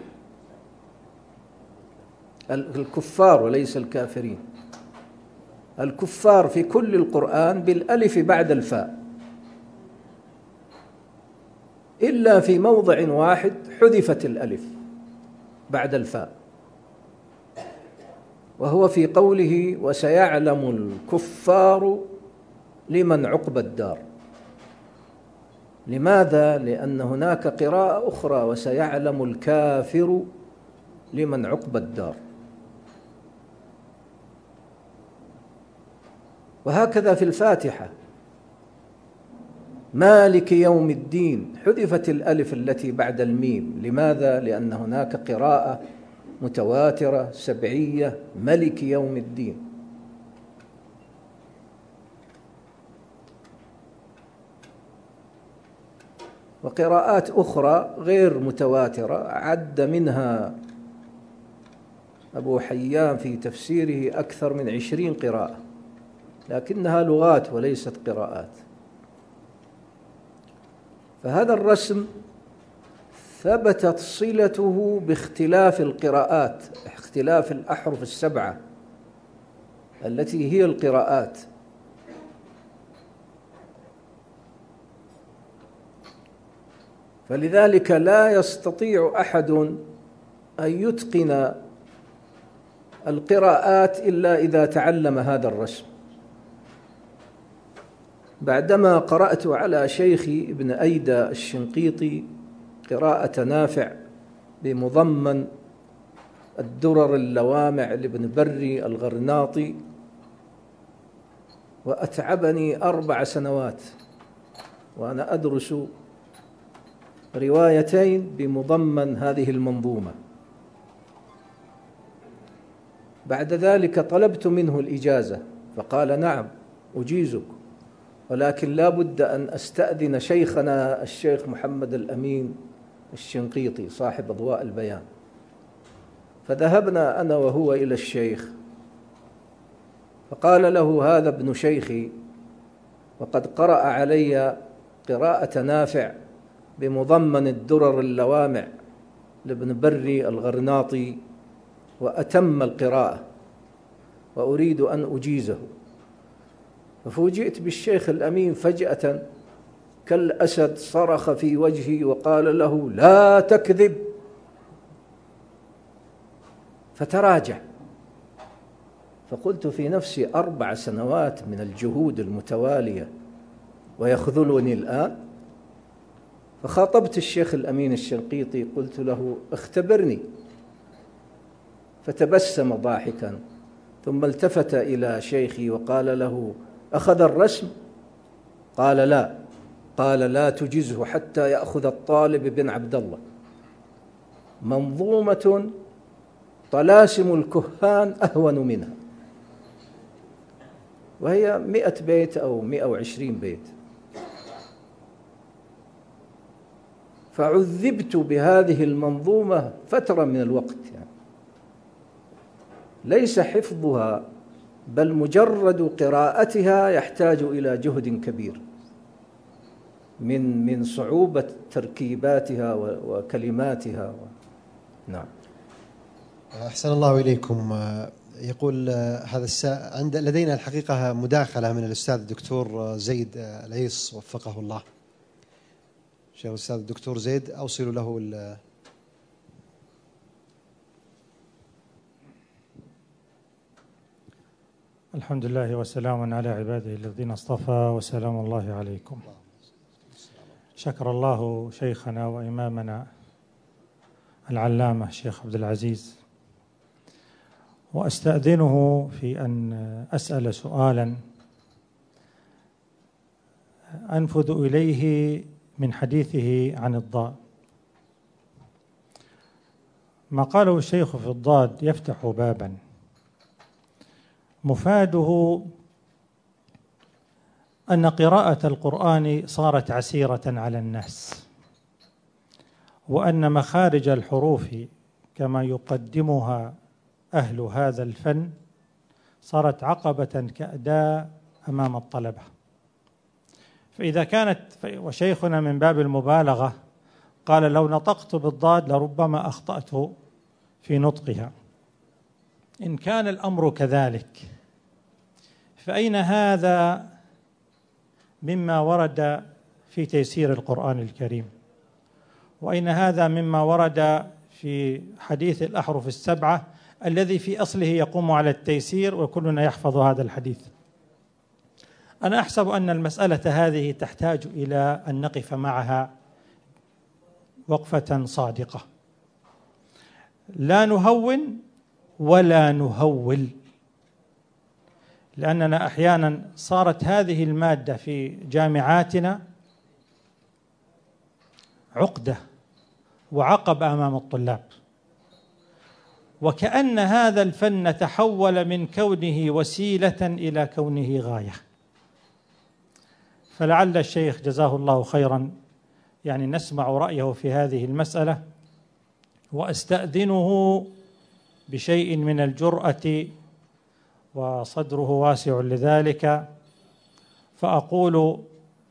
الكفار وليس الكافرين، الكفار في كل القرآن بالألف بعد الفاء، إلا في موضع واحد حذفت الألف بعد الفاء، وهو في قوله وسيعلم الكفار لمن عقبى الدار. لماذا؟ لأن هناك قراءة أخرى وسيعلم الكافر لمن عقبى الدار. وهكذا في الفاتحة مالك يوم الدين حذفت الألف التي بعد الميم. لماذا؟ لأن هناك قراءة متواترة سبعية ملك يوم الدين. وقراءات أخرى غير متواترة عد منها أبو حيان في تفسيره أكثر من 20 قراءة، لكنها لغات وليست قراءات. فهذا الرسم ثبتت صلته باختلاف القراءات، اختلاف الأحرف السبعة التي هي القراءات. فلذلك لا يستطيع أحد أن يتقن القراءات إلا إذا تعلم هذا الرسم. بعدما قرأت على شيخي ابن أيدى الشنقيطي قراءة نافع بمضمن الدرر اللوامع لابن بري الغرناطي، وأتعبني 4 سنوات وأنا أدرس روايتين بمضمن هذه المنظومة. بعد ذلك طلبت منه الإجازة فقال نعم أجيزك، ولكن لا بد أن أستأذن شيخنا الشيخ محمد الأمين الشنقيطي صاحب أضواء البيان. فذهبنا أنا وهو إلى الشيخ، فقال له هذا ابن شيخي وقد قرأ علي قراءة نافع بمضمن الدرر اللوامع لابن بري الغرناطي وأتم القراءة وأريد أن أجيزه. ففوجئت بالشيخ الأمين فجأة كالأسد صرخ في وجهي وقال له لا تكذب، فتراجع. فقلت في نفسي 4 سنوات من الجهود المتوالية ويخذلني الآن؟ فخاطبت الشيخ الأمين الشنقيطي قلت له اختبرني، فتبسم ضاحكا ثم التفت إلى شيخي وقال له أخذ الرسم؟ قال لا. قال لا تجزه حتى يأخذ الطالب بن عبد الله، منظومة طلاسم الكهان أهون منها، وهي 100 بيت أو 120 بيت. فعذبت بهذه المنظومة فترة من الوقت، يعني ليس حفظها بل مجرد قراءتها يحتاج إلى جهد كبير. من صعوبة تركيباتها وكلماتها. نعم. أحسن الله إليكم. يقول لدينا الحقيقة مداخلة من الأستاذ الدكتور زيد العيص وفقه الله. شيخ الأستاذ الدكتور زيد، أوصل له الحمد لله وسلام على عباده الذين اصطفى، وسلام الله عليكم. شكر الله شيخنا وإمامنا العلامة الشيخ عبد العزيز، وأستأذنه في أن أسأل سؤالا أنفذ إليه من حديثه عن الضاد. ما قاله الشيخ في الضاد يفتح بابا مفاده أن قراءة القرآن صارت عسيرة على الناس، وأن مخارج الحروف كما يقدمها أهل هذا الفن صارت عقبة كأداء أمام الطلبة. فإذا كانت، وشيخنا من باب المبالغة قال لو نطقت بالضاد لربما أخطأت في نطقها. إن كان الأمر كذلك فأين هذا مما ورد في تيسير القرآن الكريم؟ وأين هذا مما ورد في حديث الأحرف السبعة الذي في أصله يقوم على التيسير، وكلنا يحفظ هذا الحديث؟ أنا أحسب أن المسألة هذه تحتاج إلى أن نقف معها وقفة صادقة، لا نهون ولا نهول، لأننا أحيانا صارت هذه المادة في جامعاتنا عقدة وعقب أمام الطلاب، وكأن هذا الفن تحول من كونه وسيلة إلى كونه غاية. فلعل الشيخ جزاه الله خيرا يعني نسمع رأيه في هذه المسألة، وأستأذنه بشيء من الجرأة، وصدره واسع لذلك، فأقول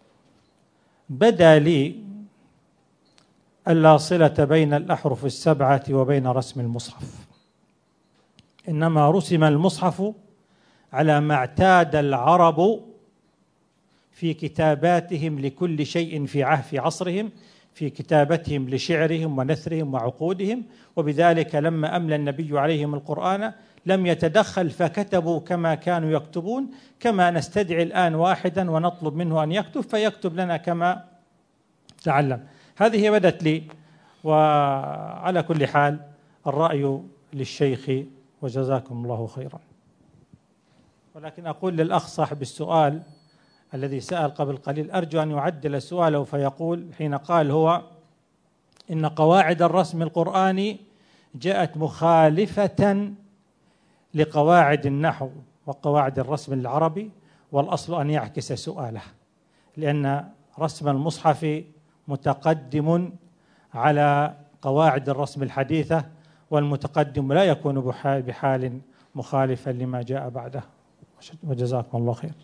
بدا لي ألا صلة بين الأحرف السبعة وبين رسم المصحف، إنما رسم المصحف على ما اعتاد العرب في كتاباتهم لكل شيء في عصرهم، في كتابتهم لشعرهم ونثرهم وعقودهم، وبذلك لما أملى النبي عليهم القرآن لم يتدخل فكتبوا كما كانوا يكتبون، كما نستدعي الآن واحدا ونطلب منه أن يكتب فيكتب لنا كما تعلم. هذه بدت لي، وعلى كل حال الرأي للشيخ وجزاكم الله خيرا. ولكن أقول للأخ صاحب السؤال الذي سأل قبل قليل أرجو أن يعدل سؤاله، فيقول حين قال هو إن قواعد الرسم القرآني جاءت مخالفة لقواعد النحو وقواعد الرسم العربي، والأصل أن يعكس سؤاله، لأن رسم المصحف متقدم على قواعد الرسم الحديثة، والمتقدم لا يكون بحال مخالفا لما جاء بعده. وجزاكم الله خير.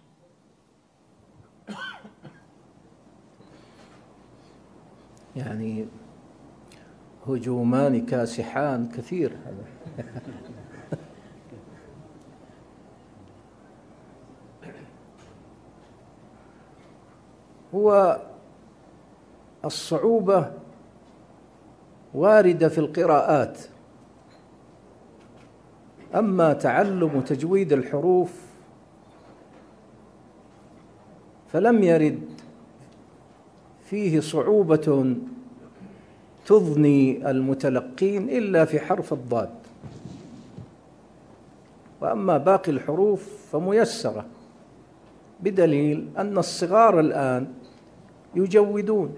يعني هجومان كاسحان كثير هذا. هو الصعوبة واردة في القراءات، أما تعلم تجويد الحروف فلم يرد فيه صعوبة تضني المتلقين إلا في حرف الضاد، وأما باقي الحروف فميسرة، بدليل أن الصغار الآن يجودون،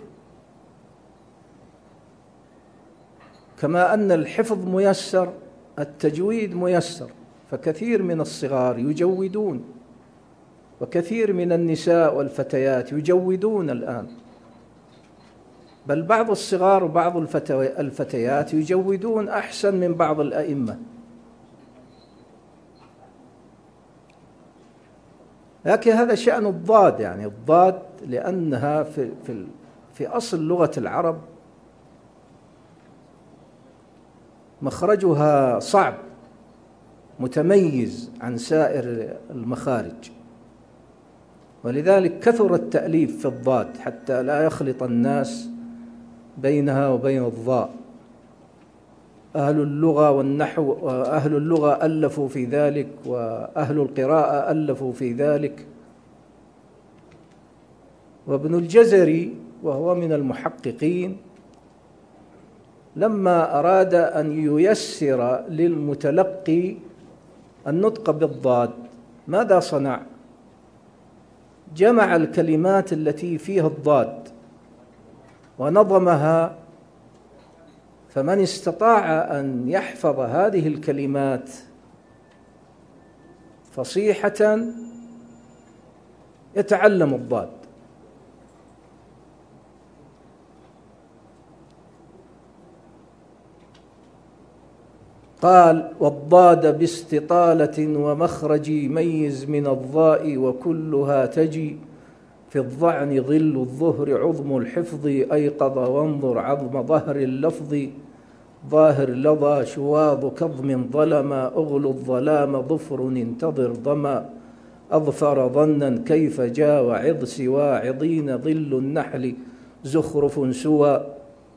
كما أن الحفظ ميسر التجويد ميسر، فكثير من الصغار يجودون، وكثير من النساء والفتيات يجودون الآن، بل بعض الصغار وبعض الفتيات يجودون أحسن من بعض الأئمة. لكن هذا شأن الضاد، يعني الضاد لأنها في أصل لغة العرب مخرجها صعب متميز عن سائر المخارج، ولذلك كثر التأليف في الضاد حتى لا يخلط الناس بينها وبين الضاء. أهل اللغة والنحو أهل اللغة ألفوا في ذلك، وأهل القراءة ألفوا في ذلك. وابن الجزري وهو من المحققين لما أراد أن ييسر للمتلقي النطق بالضاد ماذا صنع؟ جمع الكلمات التي فيها الضاد ونظمها، فمن استطاع أن يحفظ هذه الكلمات فصيحة يتعلم الضاد. قال: والضاد باستطالة ومخرج ميز من الضاء وكلها تجي في الضعن ظل الظهر عظم الحفظ أيقظ وانظر عظم ظهر اللفظ ظاهر لظى شواظ كظم ظلما أغل الظلام ظفر انتظر ضما أظفر ظنا كيف جا وعظ سوا عظين ظل النحل زخرف سوى.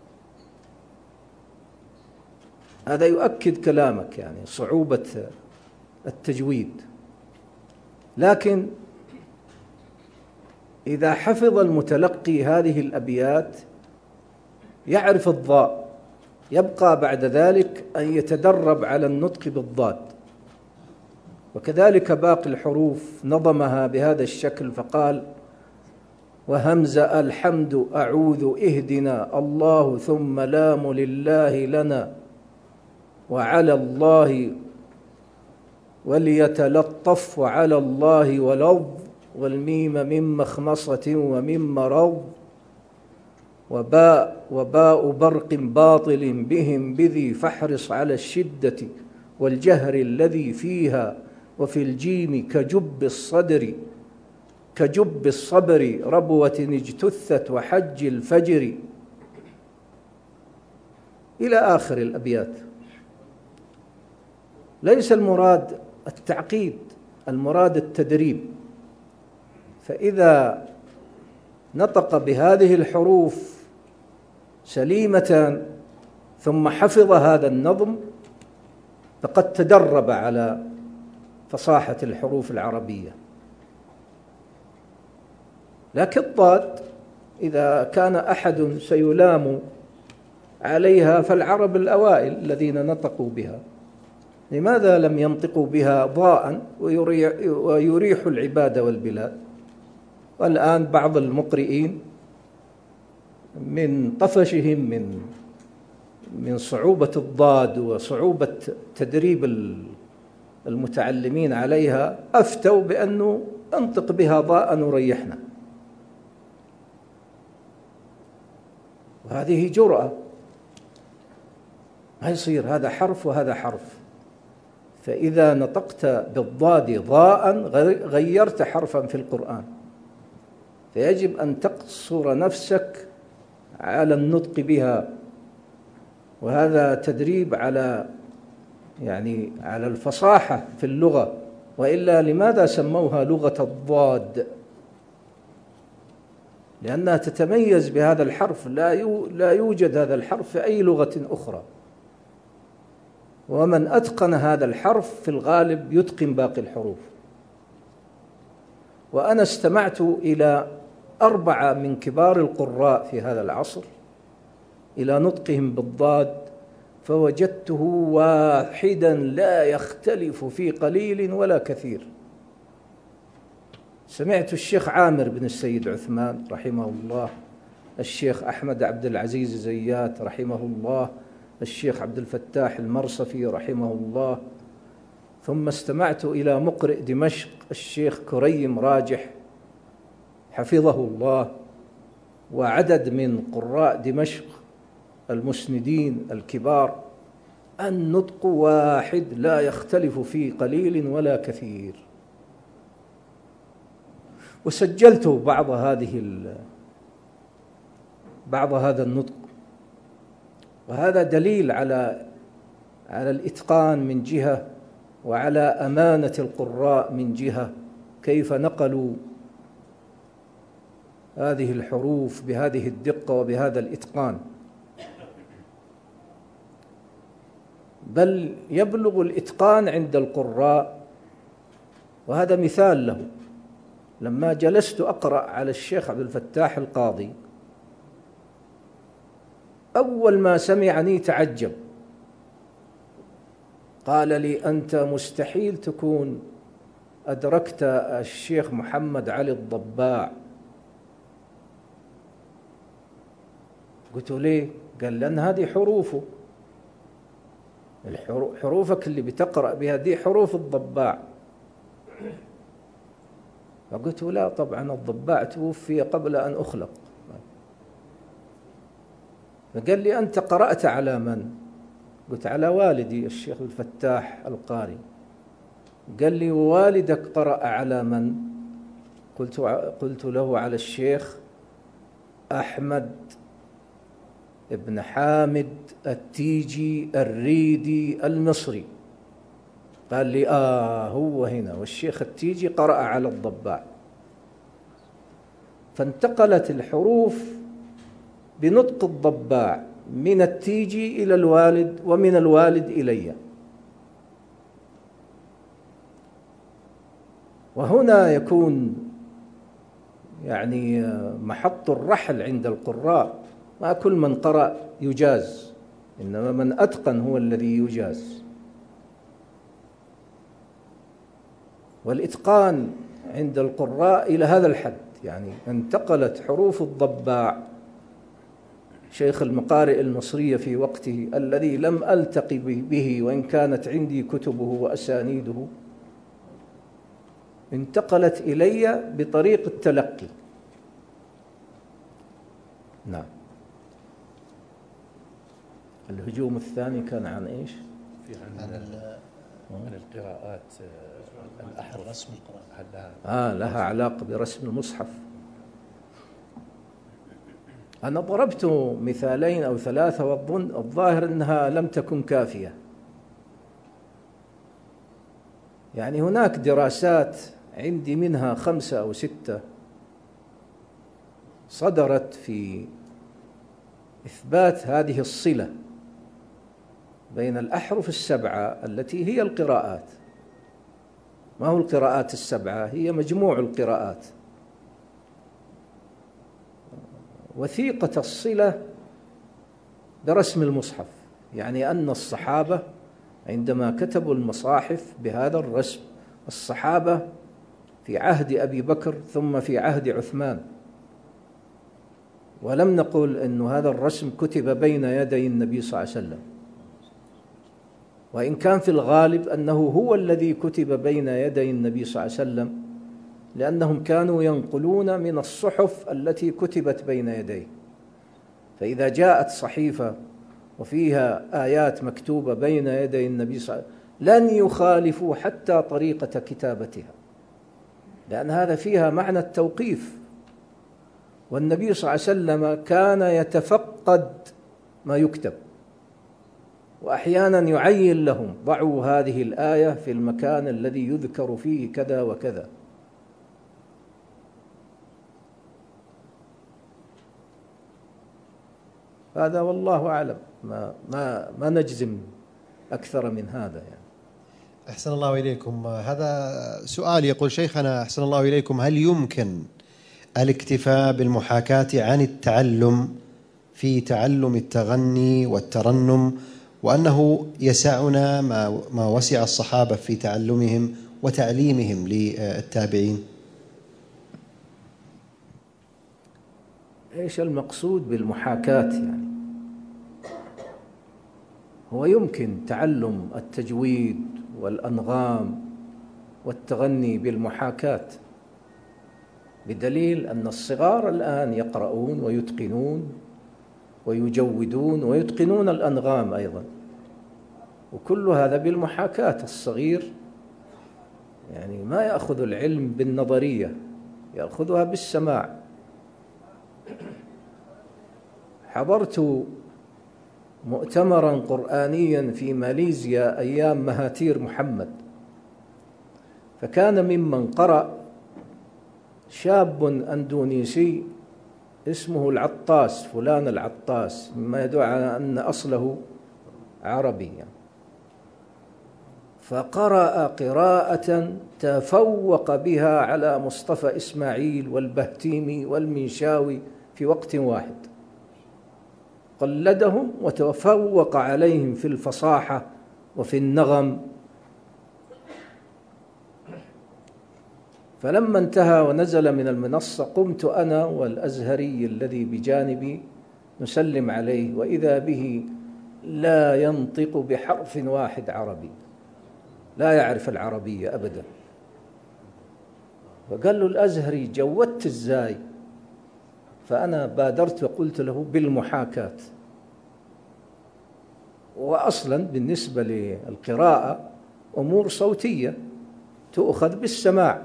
هذا يؤكد كلامك، يعني صعوبة التجويد. لكن إذا حفظ المتلقي هذه الأبيات يعرف الضاء، يبقى بعد ذلك أن يتدرب على النطق بالضاد. وكذلك باقي الحروف نظمها بهذا الشكل، فقال: وهمز الحمد أعوذ اهدنا الله ثم لام لله لنا وعلى الله وليتلطف وعلى الله ولظ والميم من مخمصة ومن مرض وباء برق باطل بهم بذي فاحرص على الشدة والجهر الذي فيها وفي الجيم كجب الصبر ربوة اجتثت وحج الفجر إلى آخر الأبيات. ليس المراد التعقيد، المراد التدريب. فإذا نطق بهذه الحروف سليمة ثم حفظ هذا النظم فقد تدرب على فصاحة الحروف العربية. لكن الضاد إذا كان أحد سيلام عليها فالعرب الأوائل الذين نطقوا بها لماذا لم ينطقوا بها ضاء ويريح العباد والبلاد؟ والآن بعض المقرئين من طفشهم من صعوبة الضاد وصعوبة تدريب المتعلمين عليها أفتوا بأنه أنطق بها ضاء وريحنا، وهذه جرأة. ما يصير، هذا حرف وهذا حرف. فإذا نطقت بالضاد ضاء غيرت حرفا في القرآن، فيجب أن تقصر نفسك على النطق بها. وهذا تدريب على الفصاحة في اللغة. وإلا لماذا سموها لغة الضاد؟ لأنها تتميز بهذا الحرف، لا يوجد هذا الحرف في أي لغة أخرى. ومن أتقن هذا الحرف في الغالب يتقن باقي الحروف. وأنا استمعت إلى 4 من كبار القراء في هذا العصر إلى نطقهم بالضاد، فوجدته واحدا لا يختلف في قليل ولا كثير. سمعت الشيخ عامر بن السيد عثمان رحمه الله، الشيخ أحمد عبد العزيز زيات رحمه الله، الشيخ عبد الفتاح المرصفي رحمه الله. ثم استمعت إلى مقرئ دمشق الشيخ كريم راجح حفظه الله، وعدد من قراء دمشق المسندين الكبار. النطق واحد لا يختلف في قليل ولا كثير. وسجلت بعض هذا النطق، وهذا دليل على الإتقان من جهة، وعلى أمانة القراء من جهة، كيف نقلوا هذه الحروف بهذه الدقة وبهذا الإتقان. بل يبلغ الإتقان عند القراء، وهذا مثال له. لما جلست أقرأ على الشيخ عبد الفتاح القاضي، أول ما سمعني تعجب، قال لي: أنت مستحيل تكون أدركت الشيخ محمد علي الضباع. قلت له: ليه؟ قال: لأن هذه حروفه، حروفك اللي بتقرأ بها دي حروف الضباع. فقلت له: لا طبعا، الضباع توفي قبل أن أخلق. فقال لي: أنت قرأت على من؟ قلت: على والدي الشيخ الفتاح القاري. قال لي: ووالدك قرأ على من؟ قلت له: على الشيخ أحمد ابن حامد التيجي الريدي المصري. قال لي: هو هنا، والشيخ التيجي قرأ على الضباع. فانتقلت الحروف بنطق الضباع من التيجي إلى الوالد، ومن الوالد إلي. وهنا يكون يعني محط الرحل عند القراء. ما كل من قرأ يجاز، إنما من أتقن هو الذي يجاز. والإتقان عند القراء إلى هذا الحد، يعني انتقلت حروف الضباع، شيخ المقارئ المصرية في وقته الذي لم ألتقي به وإن كانت عندي كتبه وأسانيده، انتقلت إلي بطريق التلقي. نعم. الهجوم الثاني كان عن إيش؟ عن القراءات الأحرف، رسم القراءة لها علاقة برسم المصحف. أنا ضربت مثالين أو ثلاثة، والظن الظاهر أنها لم تكن كافية. يعني هناك دراسات عندي منها 5 أو 6 صدرت في إثبات هذه الصلة بين الأحرف السبعة التي هي القراءات. ما هو القراءات السبعة؟ هي مجموع القراءات. وثيقة الصلة برسم المصحف، يعني أن الصحابة عندما كتبوا المصاحف بهذا الرسم، الصحابة في عهد أبي بكر ثم في عهد عثمان، ولم نقل أن هذا الرسم كتب بين يدي النبي صلى الله عليه وسلم، وإن كان في الغالب أنه هو الذي كتب بين يدي النبي صلى الله عليه وسلم، لأنهم كانوا ينقلون من الصحف التي كتبت بين يديه. فإذا جاءت صحيفة وفيها آيات مكتوبة بين يدي النبي صلى الله عليه وسلم لن يخالفوا حتى طريقة كتابتها، لأن هذا فيها معنى التوقيف. والنبي صلى الله عليه وسلم كان يتفقد ما يكتب، وأحيانا يعين لهم: ضعوا هذه الآية في المكان الذي يذكر فيه كذا وكذا. هذا والله أعلم، ما نجزم أكثر من هذا يعني. أحسن الله إليكم. هذا سؤال يقول: شيخنا أحسن الله إليكم، هل يمكن الاكتفاء بالمحاكاة عن التعلم في تعلم التغني والترنم، وأنه يسعنا ما وسع الصحابة في تعلمهم وتعليمهم للتابعين؟ إيش المقصود بالمحاكاة؟ يعني هو يمكن تعلم التجويد والأنغام والتغني بالمحاكاة، بدليل أن الصغار الآن يقرؤون ويتقنون ويجودون ويتقنون الأنغام أيضا، وكل هذا بالمحاكاة. الصغير يعني ما يأخذ العلم بالنظرية، يأخذها بالسماع. حضرت مؤتمرا قرآنيا في ماليزيا أيام مهاتير محمد، فكان ممن قرأ شاب أندونيسي اسمه العطاس، فلان العطاس، مما يدل على أن أصله عربي، فقرأ قراءة تفوق بها على مصطفى إسماعيل والبهتيمي والمنشاوي في وقت واحد، قلدهم وتفوق عليهم في الفصاحة وفي النغم. فلما انتهى ونزل من المنصة قمت أنا والأزهري الذي بجانبي نسلم عليه، وإذا به لا ينطق بحرف واحد عربي، لا يعرف العربية أبدا. فقال له الأزهري جودت إزاي؟ فأنا بادرت وقلت له بالمحاكاة. وأصلا بالنسبة للقراءة أمور صوتية تؤخذ بالسماع،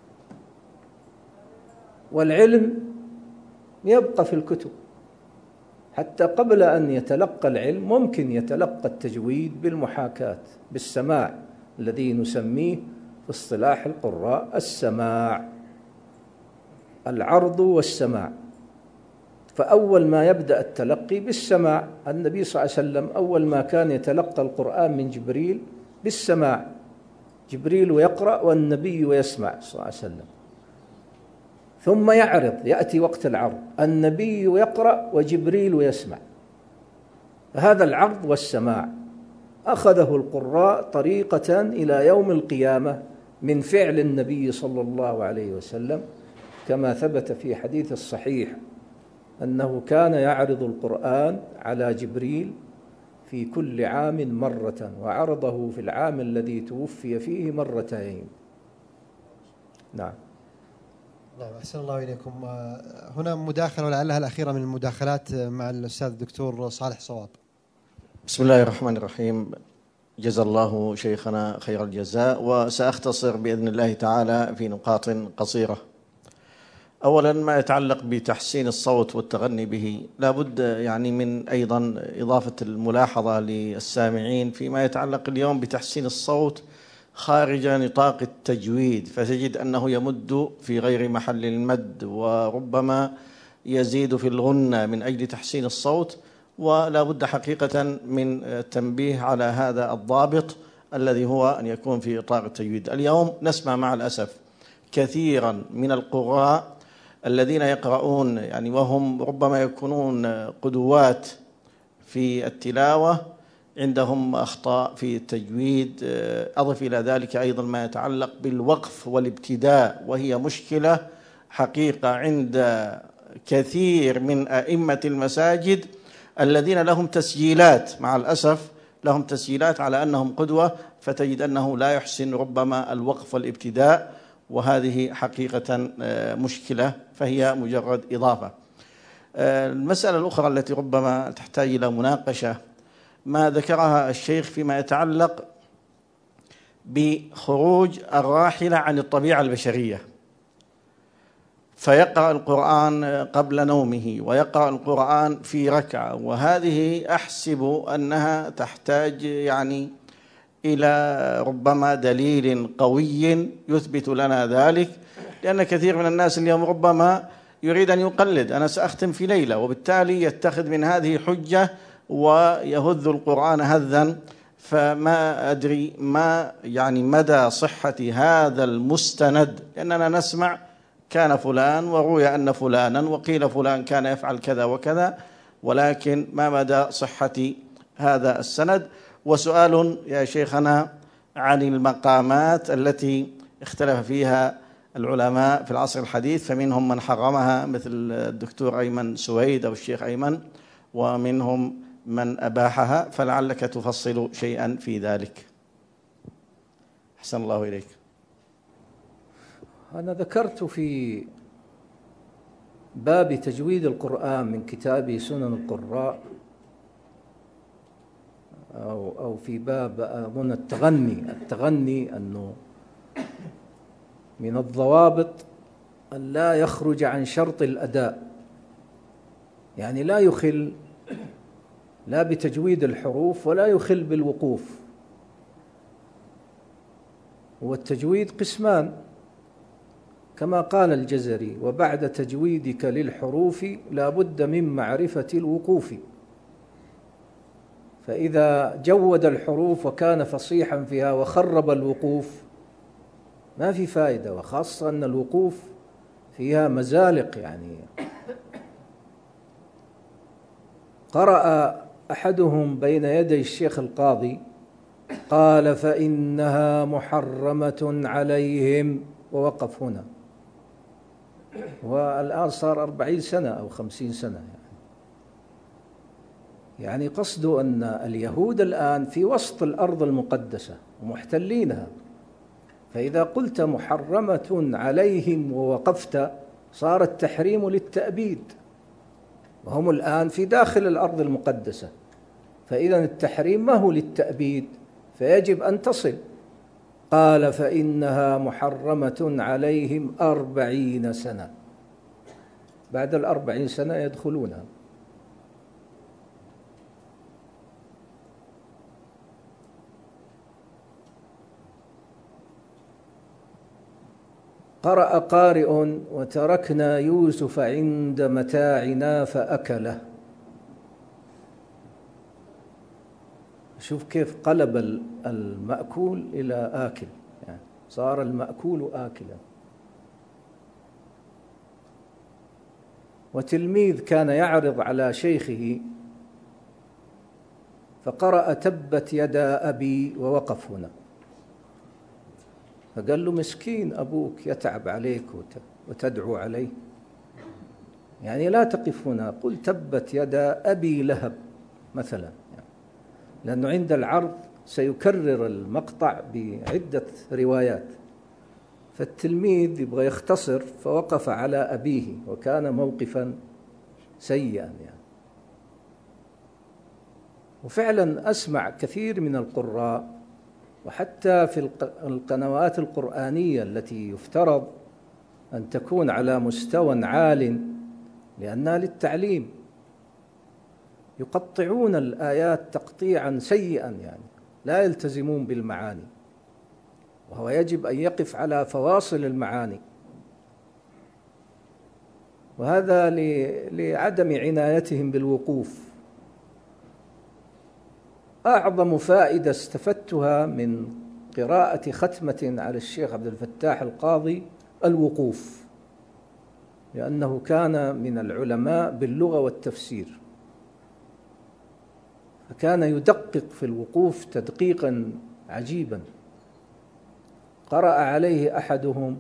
والعلم يبقى في الكتب. حتى قبل أن يتلقى العلم ممكن يتلقى التجويد بالمحاكاة، بالسماع، الذي نسميه في اصطلاح القراء السماع، العرض والسماع. فأول ما يبدأ التلقي بالسماع. النبي صلى الله عليه وسلم أول ما كان يتلقى القرآن من جبريل بالسماع، جبريل يقرأ والنبي يسمع صلى الله عليه وسلم، ثم يعرض، يأتي وقت العرض، النبي يقرأ وجبريل يسمع. هذا العرض والسماع أخذه القراء طريقة إلى يوم القيامة من فعل النبي صلى الله عليه وسلم، كما ثبت في حديث الصحيح أنه كان يعرض القرآن على جبريل في كل عام مرة، وعرضه في العام الذي توفي فيه مرتين. نعم. نعم، أحسن الله إليكم. هنا مداخلة ولعلها الأخيرة من المداخلات مع الأستاذ الدكتور صالح صواب. بسم الله الرحمن الرحيم. جزا الله شيخنا خير الجزاء، وسأختصر بإذن الله تعالى في نقاط قصيرة. أولا، ما يتعلق بتحسين الصوت والتغني به، لا بد يعني من أيضا إضافة الملاحظة للسامعين فيما يتعلق اليوم بتحسين الصوت خارج نطاق التجويد، فتجد أنه يمد في غير محل المد، وربما يزيد في الغنة من أجل تحسين الصوت، ولا بد حقيقة من التنبيه على هذا الضابط الذي هو أن يكون في إطار التجويد. اليوم نسمع مع الأسف كثيرا من القراء الذين يقرؤون يعني وهم ربما يكونون قدوات في التلاوة، عندهم أخطاء في التجويد. أضف إلى ذلك أيضا ما يتعلق بالوقف والابتداء، وهي مشكلة حقيقة عند كثير من أئمة المساجد الذين لهم تسجيلات، مع الأسف لهم تسجيلات على أنهم قدوة، فتجد أنه لا يحسن ربما الوقف والابتداء، وهذه حقيقة مشكلة، فهي مجرد إضافة. المسألة الأخرى التي ربما تحتاج إلى مناقشة ما ذكرها الشيخ فيما يتعلق بخروج الراحلة عن الطبيعة البشرية، فيقرأ القرآن قبل نومه ويقرأ القرآن في ركعة، وهذه أحسب أنها تحتاج يعني إلى ربما دليل قوي يثبت لنا ذلك، لأن كثير من الناس اليوم ربما يريد أن يقلد، أنا سأختم في ليلة، وبالتالي يتخذ من هذه حجة ويهذ القرآن هذا. فما أدري ما يعني مدى صحة هذا المستند، لأننا نسمع كان فلان وروي أن فلانا وقيل فلان كان يفعل كذا وكذا، ولكن ما مدى صحة هذا السند؟ وسؤال يا شيخنا عن المقامات التي اختلف فيها العلماء في العصر الحديث، فمنهم من حرمها مثل الدكتور أيمن سويد أو الشيخ أيمن، ومنهم من أباحها، فلعلك تفصل شيئا في ذلك. أحسن الله إليك. أنا ذكرت في باب تجويد القرآن من كتاب سنن القراء أو في باب من التغني أنه من الضوابط أن لا يخرج عن شرط الأداء، يعني لا يخل لا بتجويد الحروف ولا يخل بالوقوف. والتجويد قسمان كما قال الجزري: وبعد تجويدك للحروف لا بد من معرفة الوقوف. فإذا جود الحروف وكان فصيحا فيها وخرب الوقوف ما في فائدة، وخاصة أن الوقوف فيها مزالق. يعني قرأ أحدهم بين يدي الشيخ القاضي قال: فإنها محرمة عليهم، ووقف هنا. والآن صار 40 سنة أو 50 سنة. يعني قصده أن اليهود الآن في وسط الأرض المقدسة ومحتلينها، فإذا قلت محرمة عليهم ووقفت صار التحريم للتأبيد، وهم الآن في داخل الأرض المقدسة، فإذا التحريم ما هو للتأبيد، فيجب أن تصل. قال: فإنها محرمة عليهم 40 سنة، بعد 40 سنة يدخلونها. قرأ قارئ: وتركنا يوسف عند متاعنا فأكله. شوف كيف قلب المأكول إلى آكل، يعني صار المأكول آكلا. وتلميذ كان يعرض على شيخه فقرأ: تبت يدا أبي، ووقف هنا. فقال له: مسكين أبوك يتعب عليك وتدعو عليه، يعني لا تقف هنا، قل تبت يدا أبي لهب مثلا، يعني لأنه عند العرض سيكرر المقطع بعدة روايات، فالتلميذ يبغى يختصر فوقف على أبيه، وكان موقفا سيئا يعني. وفعلا أسمع كثير من القراء، وحتى في القنوات القرآنية التي يفترض أن تكون على مستوى عال لأنها للتعليم، يقطعون الآيات تقطيعا سيئا، يعني لا يلتزمون بالمعاني، وهو يجب أن يقف على فواصل المعاني، وهذا لعدم عنايتهم بالوقوف. أعظم فائدة استفدتها من قراءة ختمة على الشيخ عبد الفتاح القاضي الوقوف، لأنه كان من العلماء باللغة والتفسير، فكان يدقق في الوقوف تدقيقا عجيبا. قرأ عليه أحدهم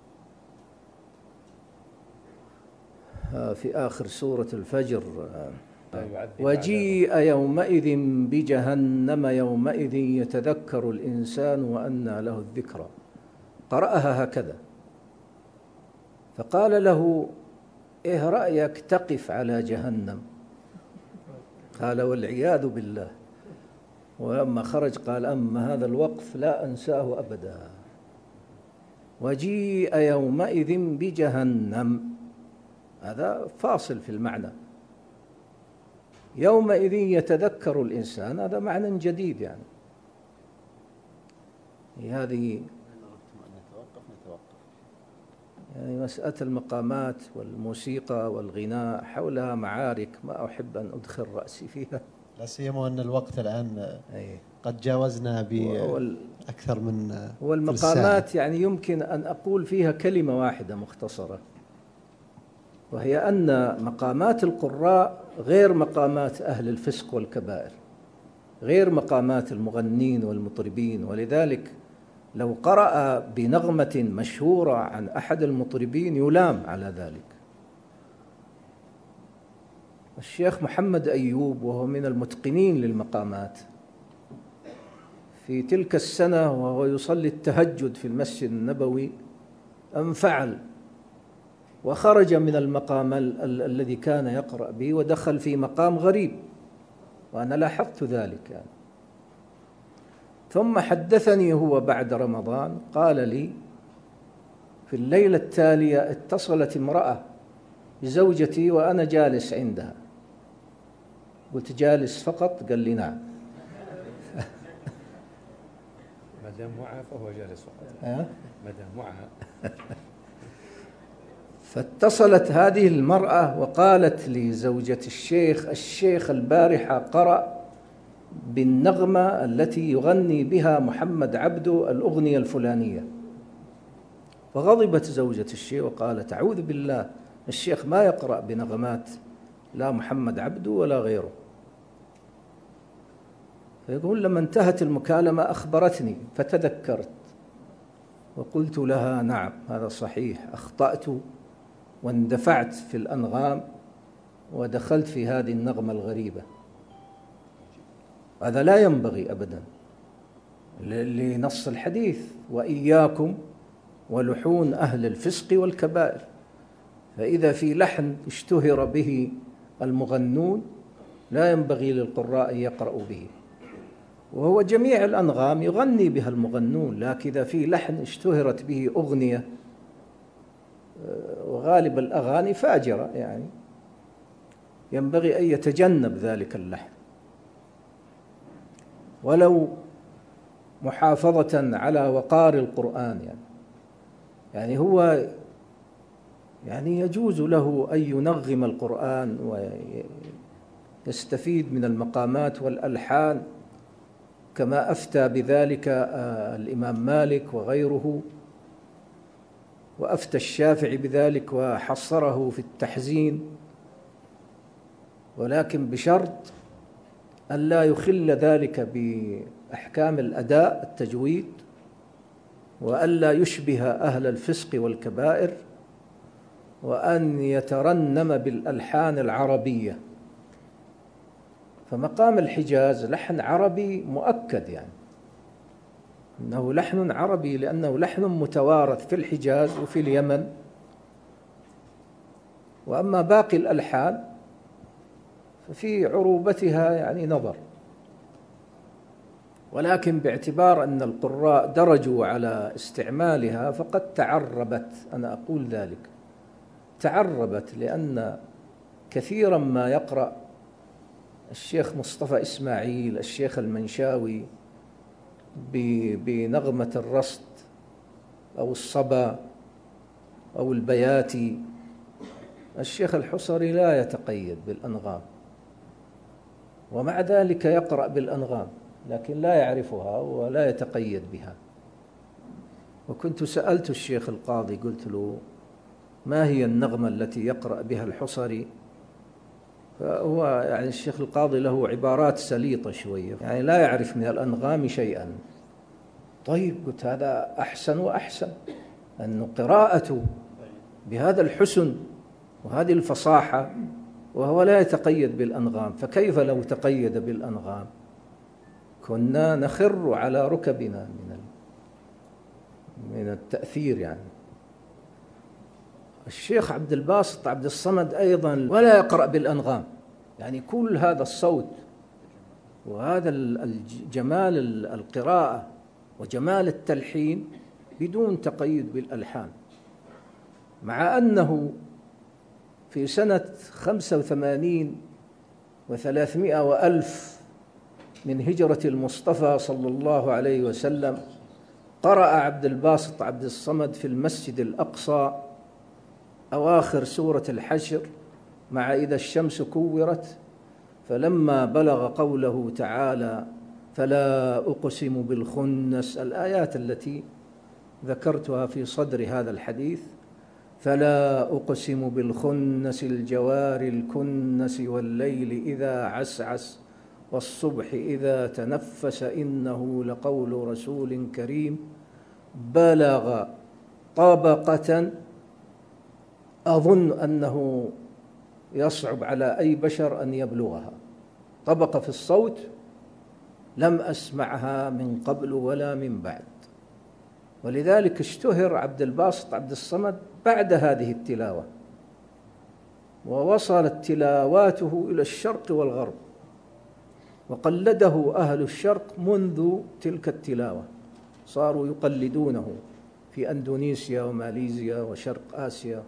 في آخر سورة الفجر: وجيء يومئذ بجهنم يومئذ يتذكر الإنسان وأنى له الذكرى. قرأها هكذا، فقال له: إيه رأيك تقف على جهنم؟ قال: والعياذ بالله. ولما خرج قال: أما هذا الوقف لا أنساه أبدا. وجيء يومئذ بجهنم، هذا فاصل في المعنى. يومئذ يتذكر الإنسان، هذا معنى جديد. يعني هذه يعني مسألة المقامات والموسيقى والغناء حولها معارك ما أحب أن أدخل رأسي فيها، لا سيما أن الوقت الآن قد جاوزنا بأكثر من والمقامات يعني يمكن أن أقول فيها كلمة واحدة مختصرة، وهي أن مقامات القراء غير مقامات أهل الفسق والكبائر، غير مقامات المغنين والمطربين. ولذلك لو قرأ بنغمة مشهورة عن أحد المطربين يلام على ذلك. الشيخ محمد أيوب وهو من المتقنين للمقامات، في تلك السنة وهو يصلي التهجد في المسجد النبوي انفعل وخرج من المقام الذي كان يقرأ به ودخل في مقام غريب، وأنا لاحظت ذلك يعني. ثم حدثني هو بعد رمضان قال لي في الليلة التالية اتصلت امرأة بزوجتي وأنا جالس عندها. قلت جالس فقط؟ قال لي نعم. ما دام وعى فهو جالس فقط. ما دام وعى. فاتصلت هذه المرأة وقالت لزوجة الشيخ البارحة قرأ بالنغمة التي يغني بها محمد عبده الأغنية الفلانية. فغضبت زوجة الشيخ وقالت أعوذ بالله، الشيخ ما يقرأ بنغمات لا محمد عبده ولا غيره. فيقول لما انتهت المكالمة أخبرتني فتذكرت وقلت لها نعم هذا صحيح، أخطأت واندفعت في الأنغام ودخلت في هذه النغمة الغريبة. هذا لا ينبغي أبدا لنص الحديث وإياكم ولحون أهل الفسق والكبائر. فإذا في لحن اشتهر به المغنون لا ينبغي للقراء أن يقرأوا به، وهو جميع الأنغام يغني بها المغنون، لكن إذا في لحن اشتهرت به أغنية، وغالب الأغاني فاجرة يعني، ينبغي أن يتجنب ذلك اللحن، ولو محافظة على وقار القرآن. يعني هو يعني يجوز له أن ينغم القرآن ويستفيد من المقامات والألحان كما أفتى بذلك الإمام مالك وغيره، وأفتى الشافعي بذلك وحصره في التحزين، ولكن بشرط أن لا يخل ذلك بأحكام الأداء التجويد، وأن لا يشبه أهل الفسق والكبائر، وأن يترنم بالألحان العربية. فمقام الحجاز لحن عربي مؤكد، يعني إنه لحن عربي لأنه لحن متوارث في الحجاز وفي اليمن. وأما باقي الألحان ففي عروبتها يعني نظر، ولكن باعتبار أن القراء درجوا على استعمالها فقد تعربت، أنا أقول ذلك تعربت، لأن كثيرا ما يقرأ الشيخ مصطفى إسماعيل، الشيخ المنشاوي بنغمة الرصد أو الصبا أو البياتي. الشيخ الحصري لا يتقيد بالأنغام، ومع ذلك يقرأ بالأنغام لكن لا يعرفها ولا يتقيد بها. وكنت سألت الشيخ القاضي قلت له ما هي النغمة التي يقرأ بها الحصري؟ فهو يعني الشيخ القاضي له عبارات سليطة شوية، يعني لا يعرف من الأنغام شيئا. طيب قلت هذا أحسن وأحسن، أن قراءته بهذا الحسن وهذه الفصاحة وهو لا يتقيد بالأنغام. فكيف لو تقيد بالأنغام؟ كنا نخر على ركبنا من التأثير. يعني الشيخ عبد الباسط عبد الصمد أيضا ولا يقرأ بالأنغام، يعني كل هذا الصوت وهذا جمال القراءة وجمال التلحين بدون تقيد بالألحان، مع أنه في سنة 85 و300 وألف من هجرة المصطفى صلى الله عليه وسلم قرأ عبد الباسط عبد الصمد في المسجد الأقصى أواخر سورة الحشر مع إذا الشمس كورت. فلما بلغ قوله تعالى فلا أقسم بالخنس، الآيات التي ذكرتها في صدر هذا الحديث، فلا أقسم بالخنس الجوار الكنس والليل إذا عسعس والصبح إذا تنفس إنه لقول رسول كريم بلغ طبقة أظن أنه يصعب على أي بشر أن يبلغها، طبقة في الصوت لم أسمعها من قبل ولا من بعد. ولذلك اشتهر عبد الباسط عبد الصمد بعد هذه التلاوة، ووصلت تلاواته إلى الشرق والغرب، وقلده أهل الشرق منذ تلك التلاوة، صاروا يقلدونه في أندونيسيا وماليزيا وشرق آسيا.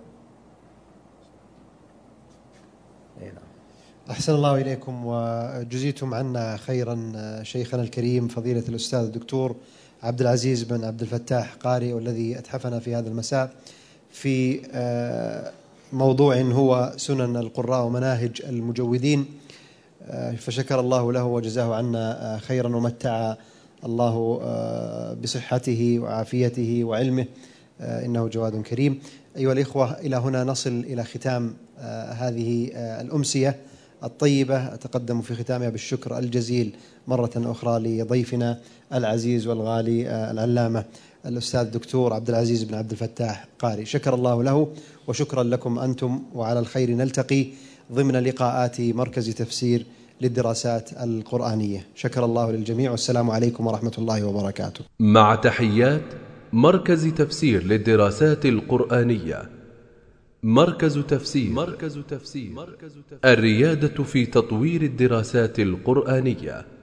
أحسن الله إليكم وجزيتم عنا خيرا شيخنا الكريم فضيلة الأستاذ الدكتور عبد العزيز بن عبد الفتاح قاري، والذي أتحفنا في هذا المساء في موضوع هو سنن القراء ومناهج المجودين، فشكر الله له وجزاه عنا خيرا ومتع الله بصحته وعافيته وعلمه، إنه جواد كريم. أيها الإخوة، إلى هنا نصل إلى ختام هذه الأمسية الطيبة. أتقدم في ختامها بالشكر الجزيل مرة أخرى لضيفنا العزيز والغالي العلامة الأستاذ الدكتور عبد العزيز بن عبد الفتاح قاري، شكر الله له وشكرا لكم أنتم، وعلى الخير نلتقي ضمن لقاءات مركز تفسير للدراسات القرآنية. شكر الله للجميع، والسلام عليكم ورحمة الله وبركاته. مع تحيات مركز تفسير للدراسات القرآنية. مركز تفسير الريادة في تطوير الدراسات القرآنية.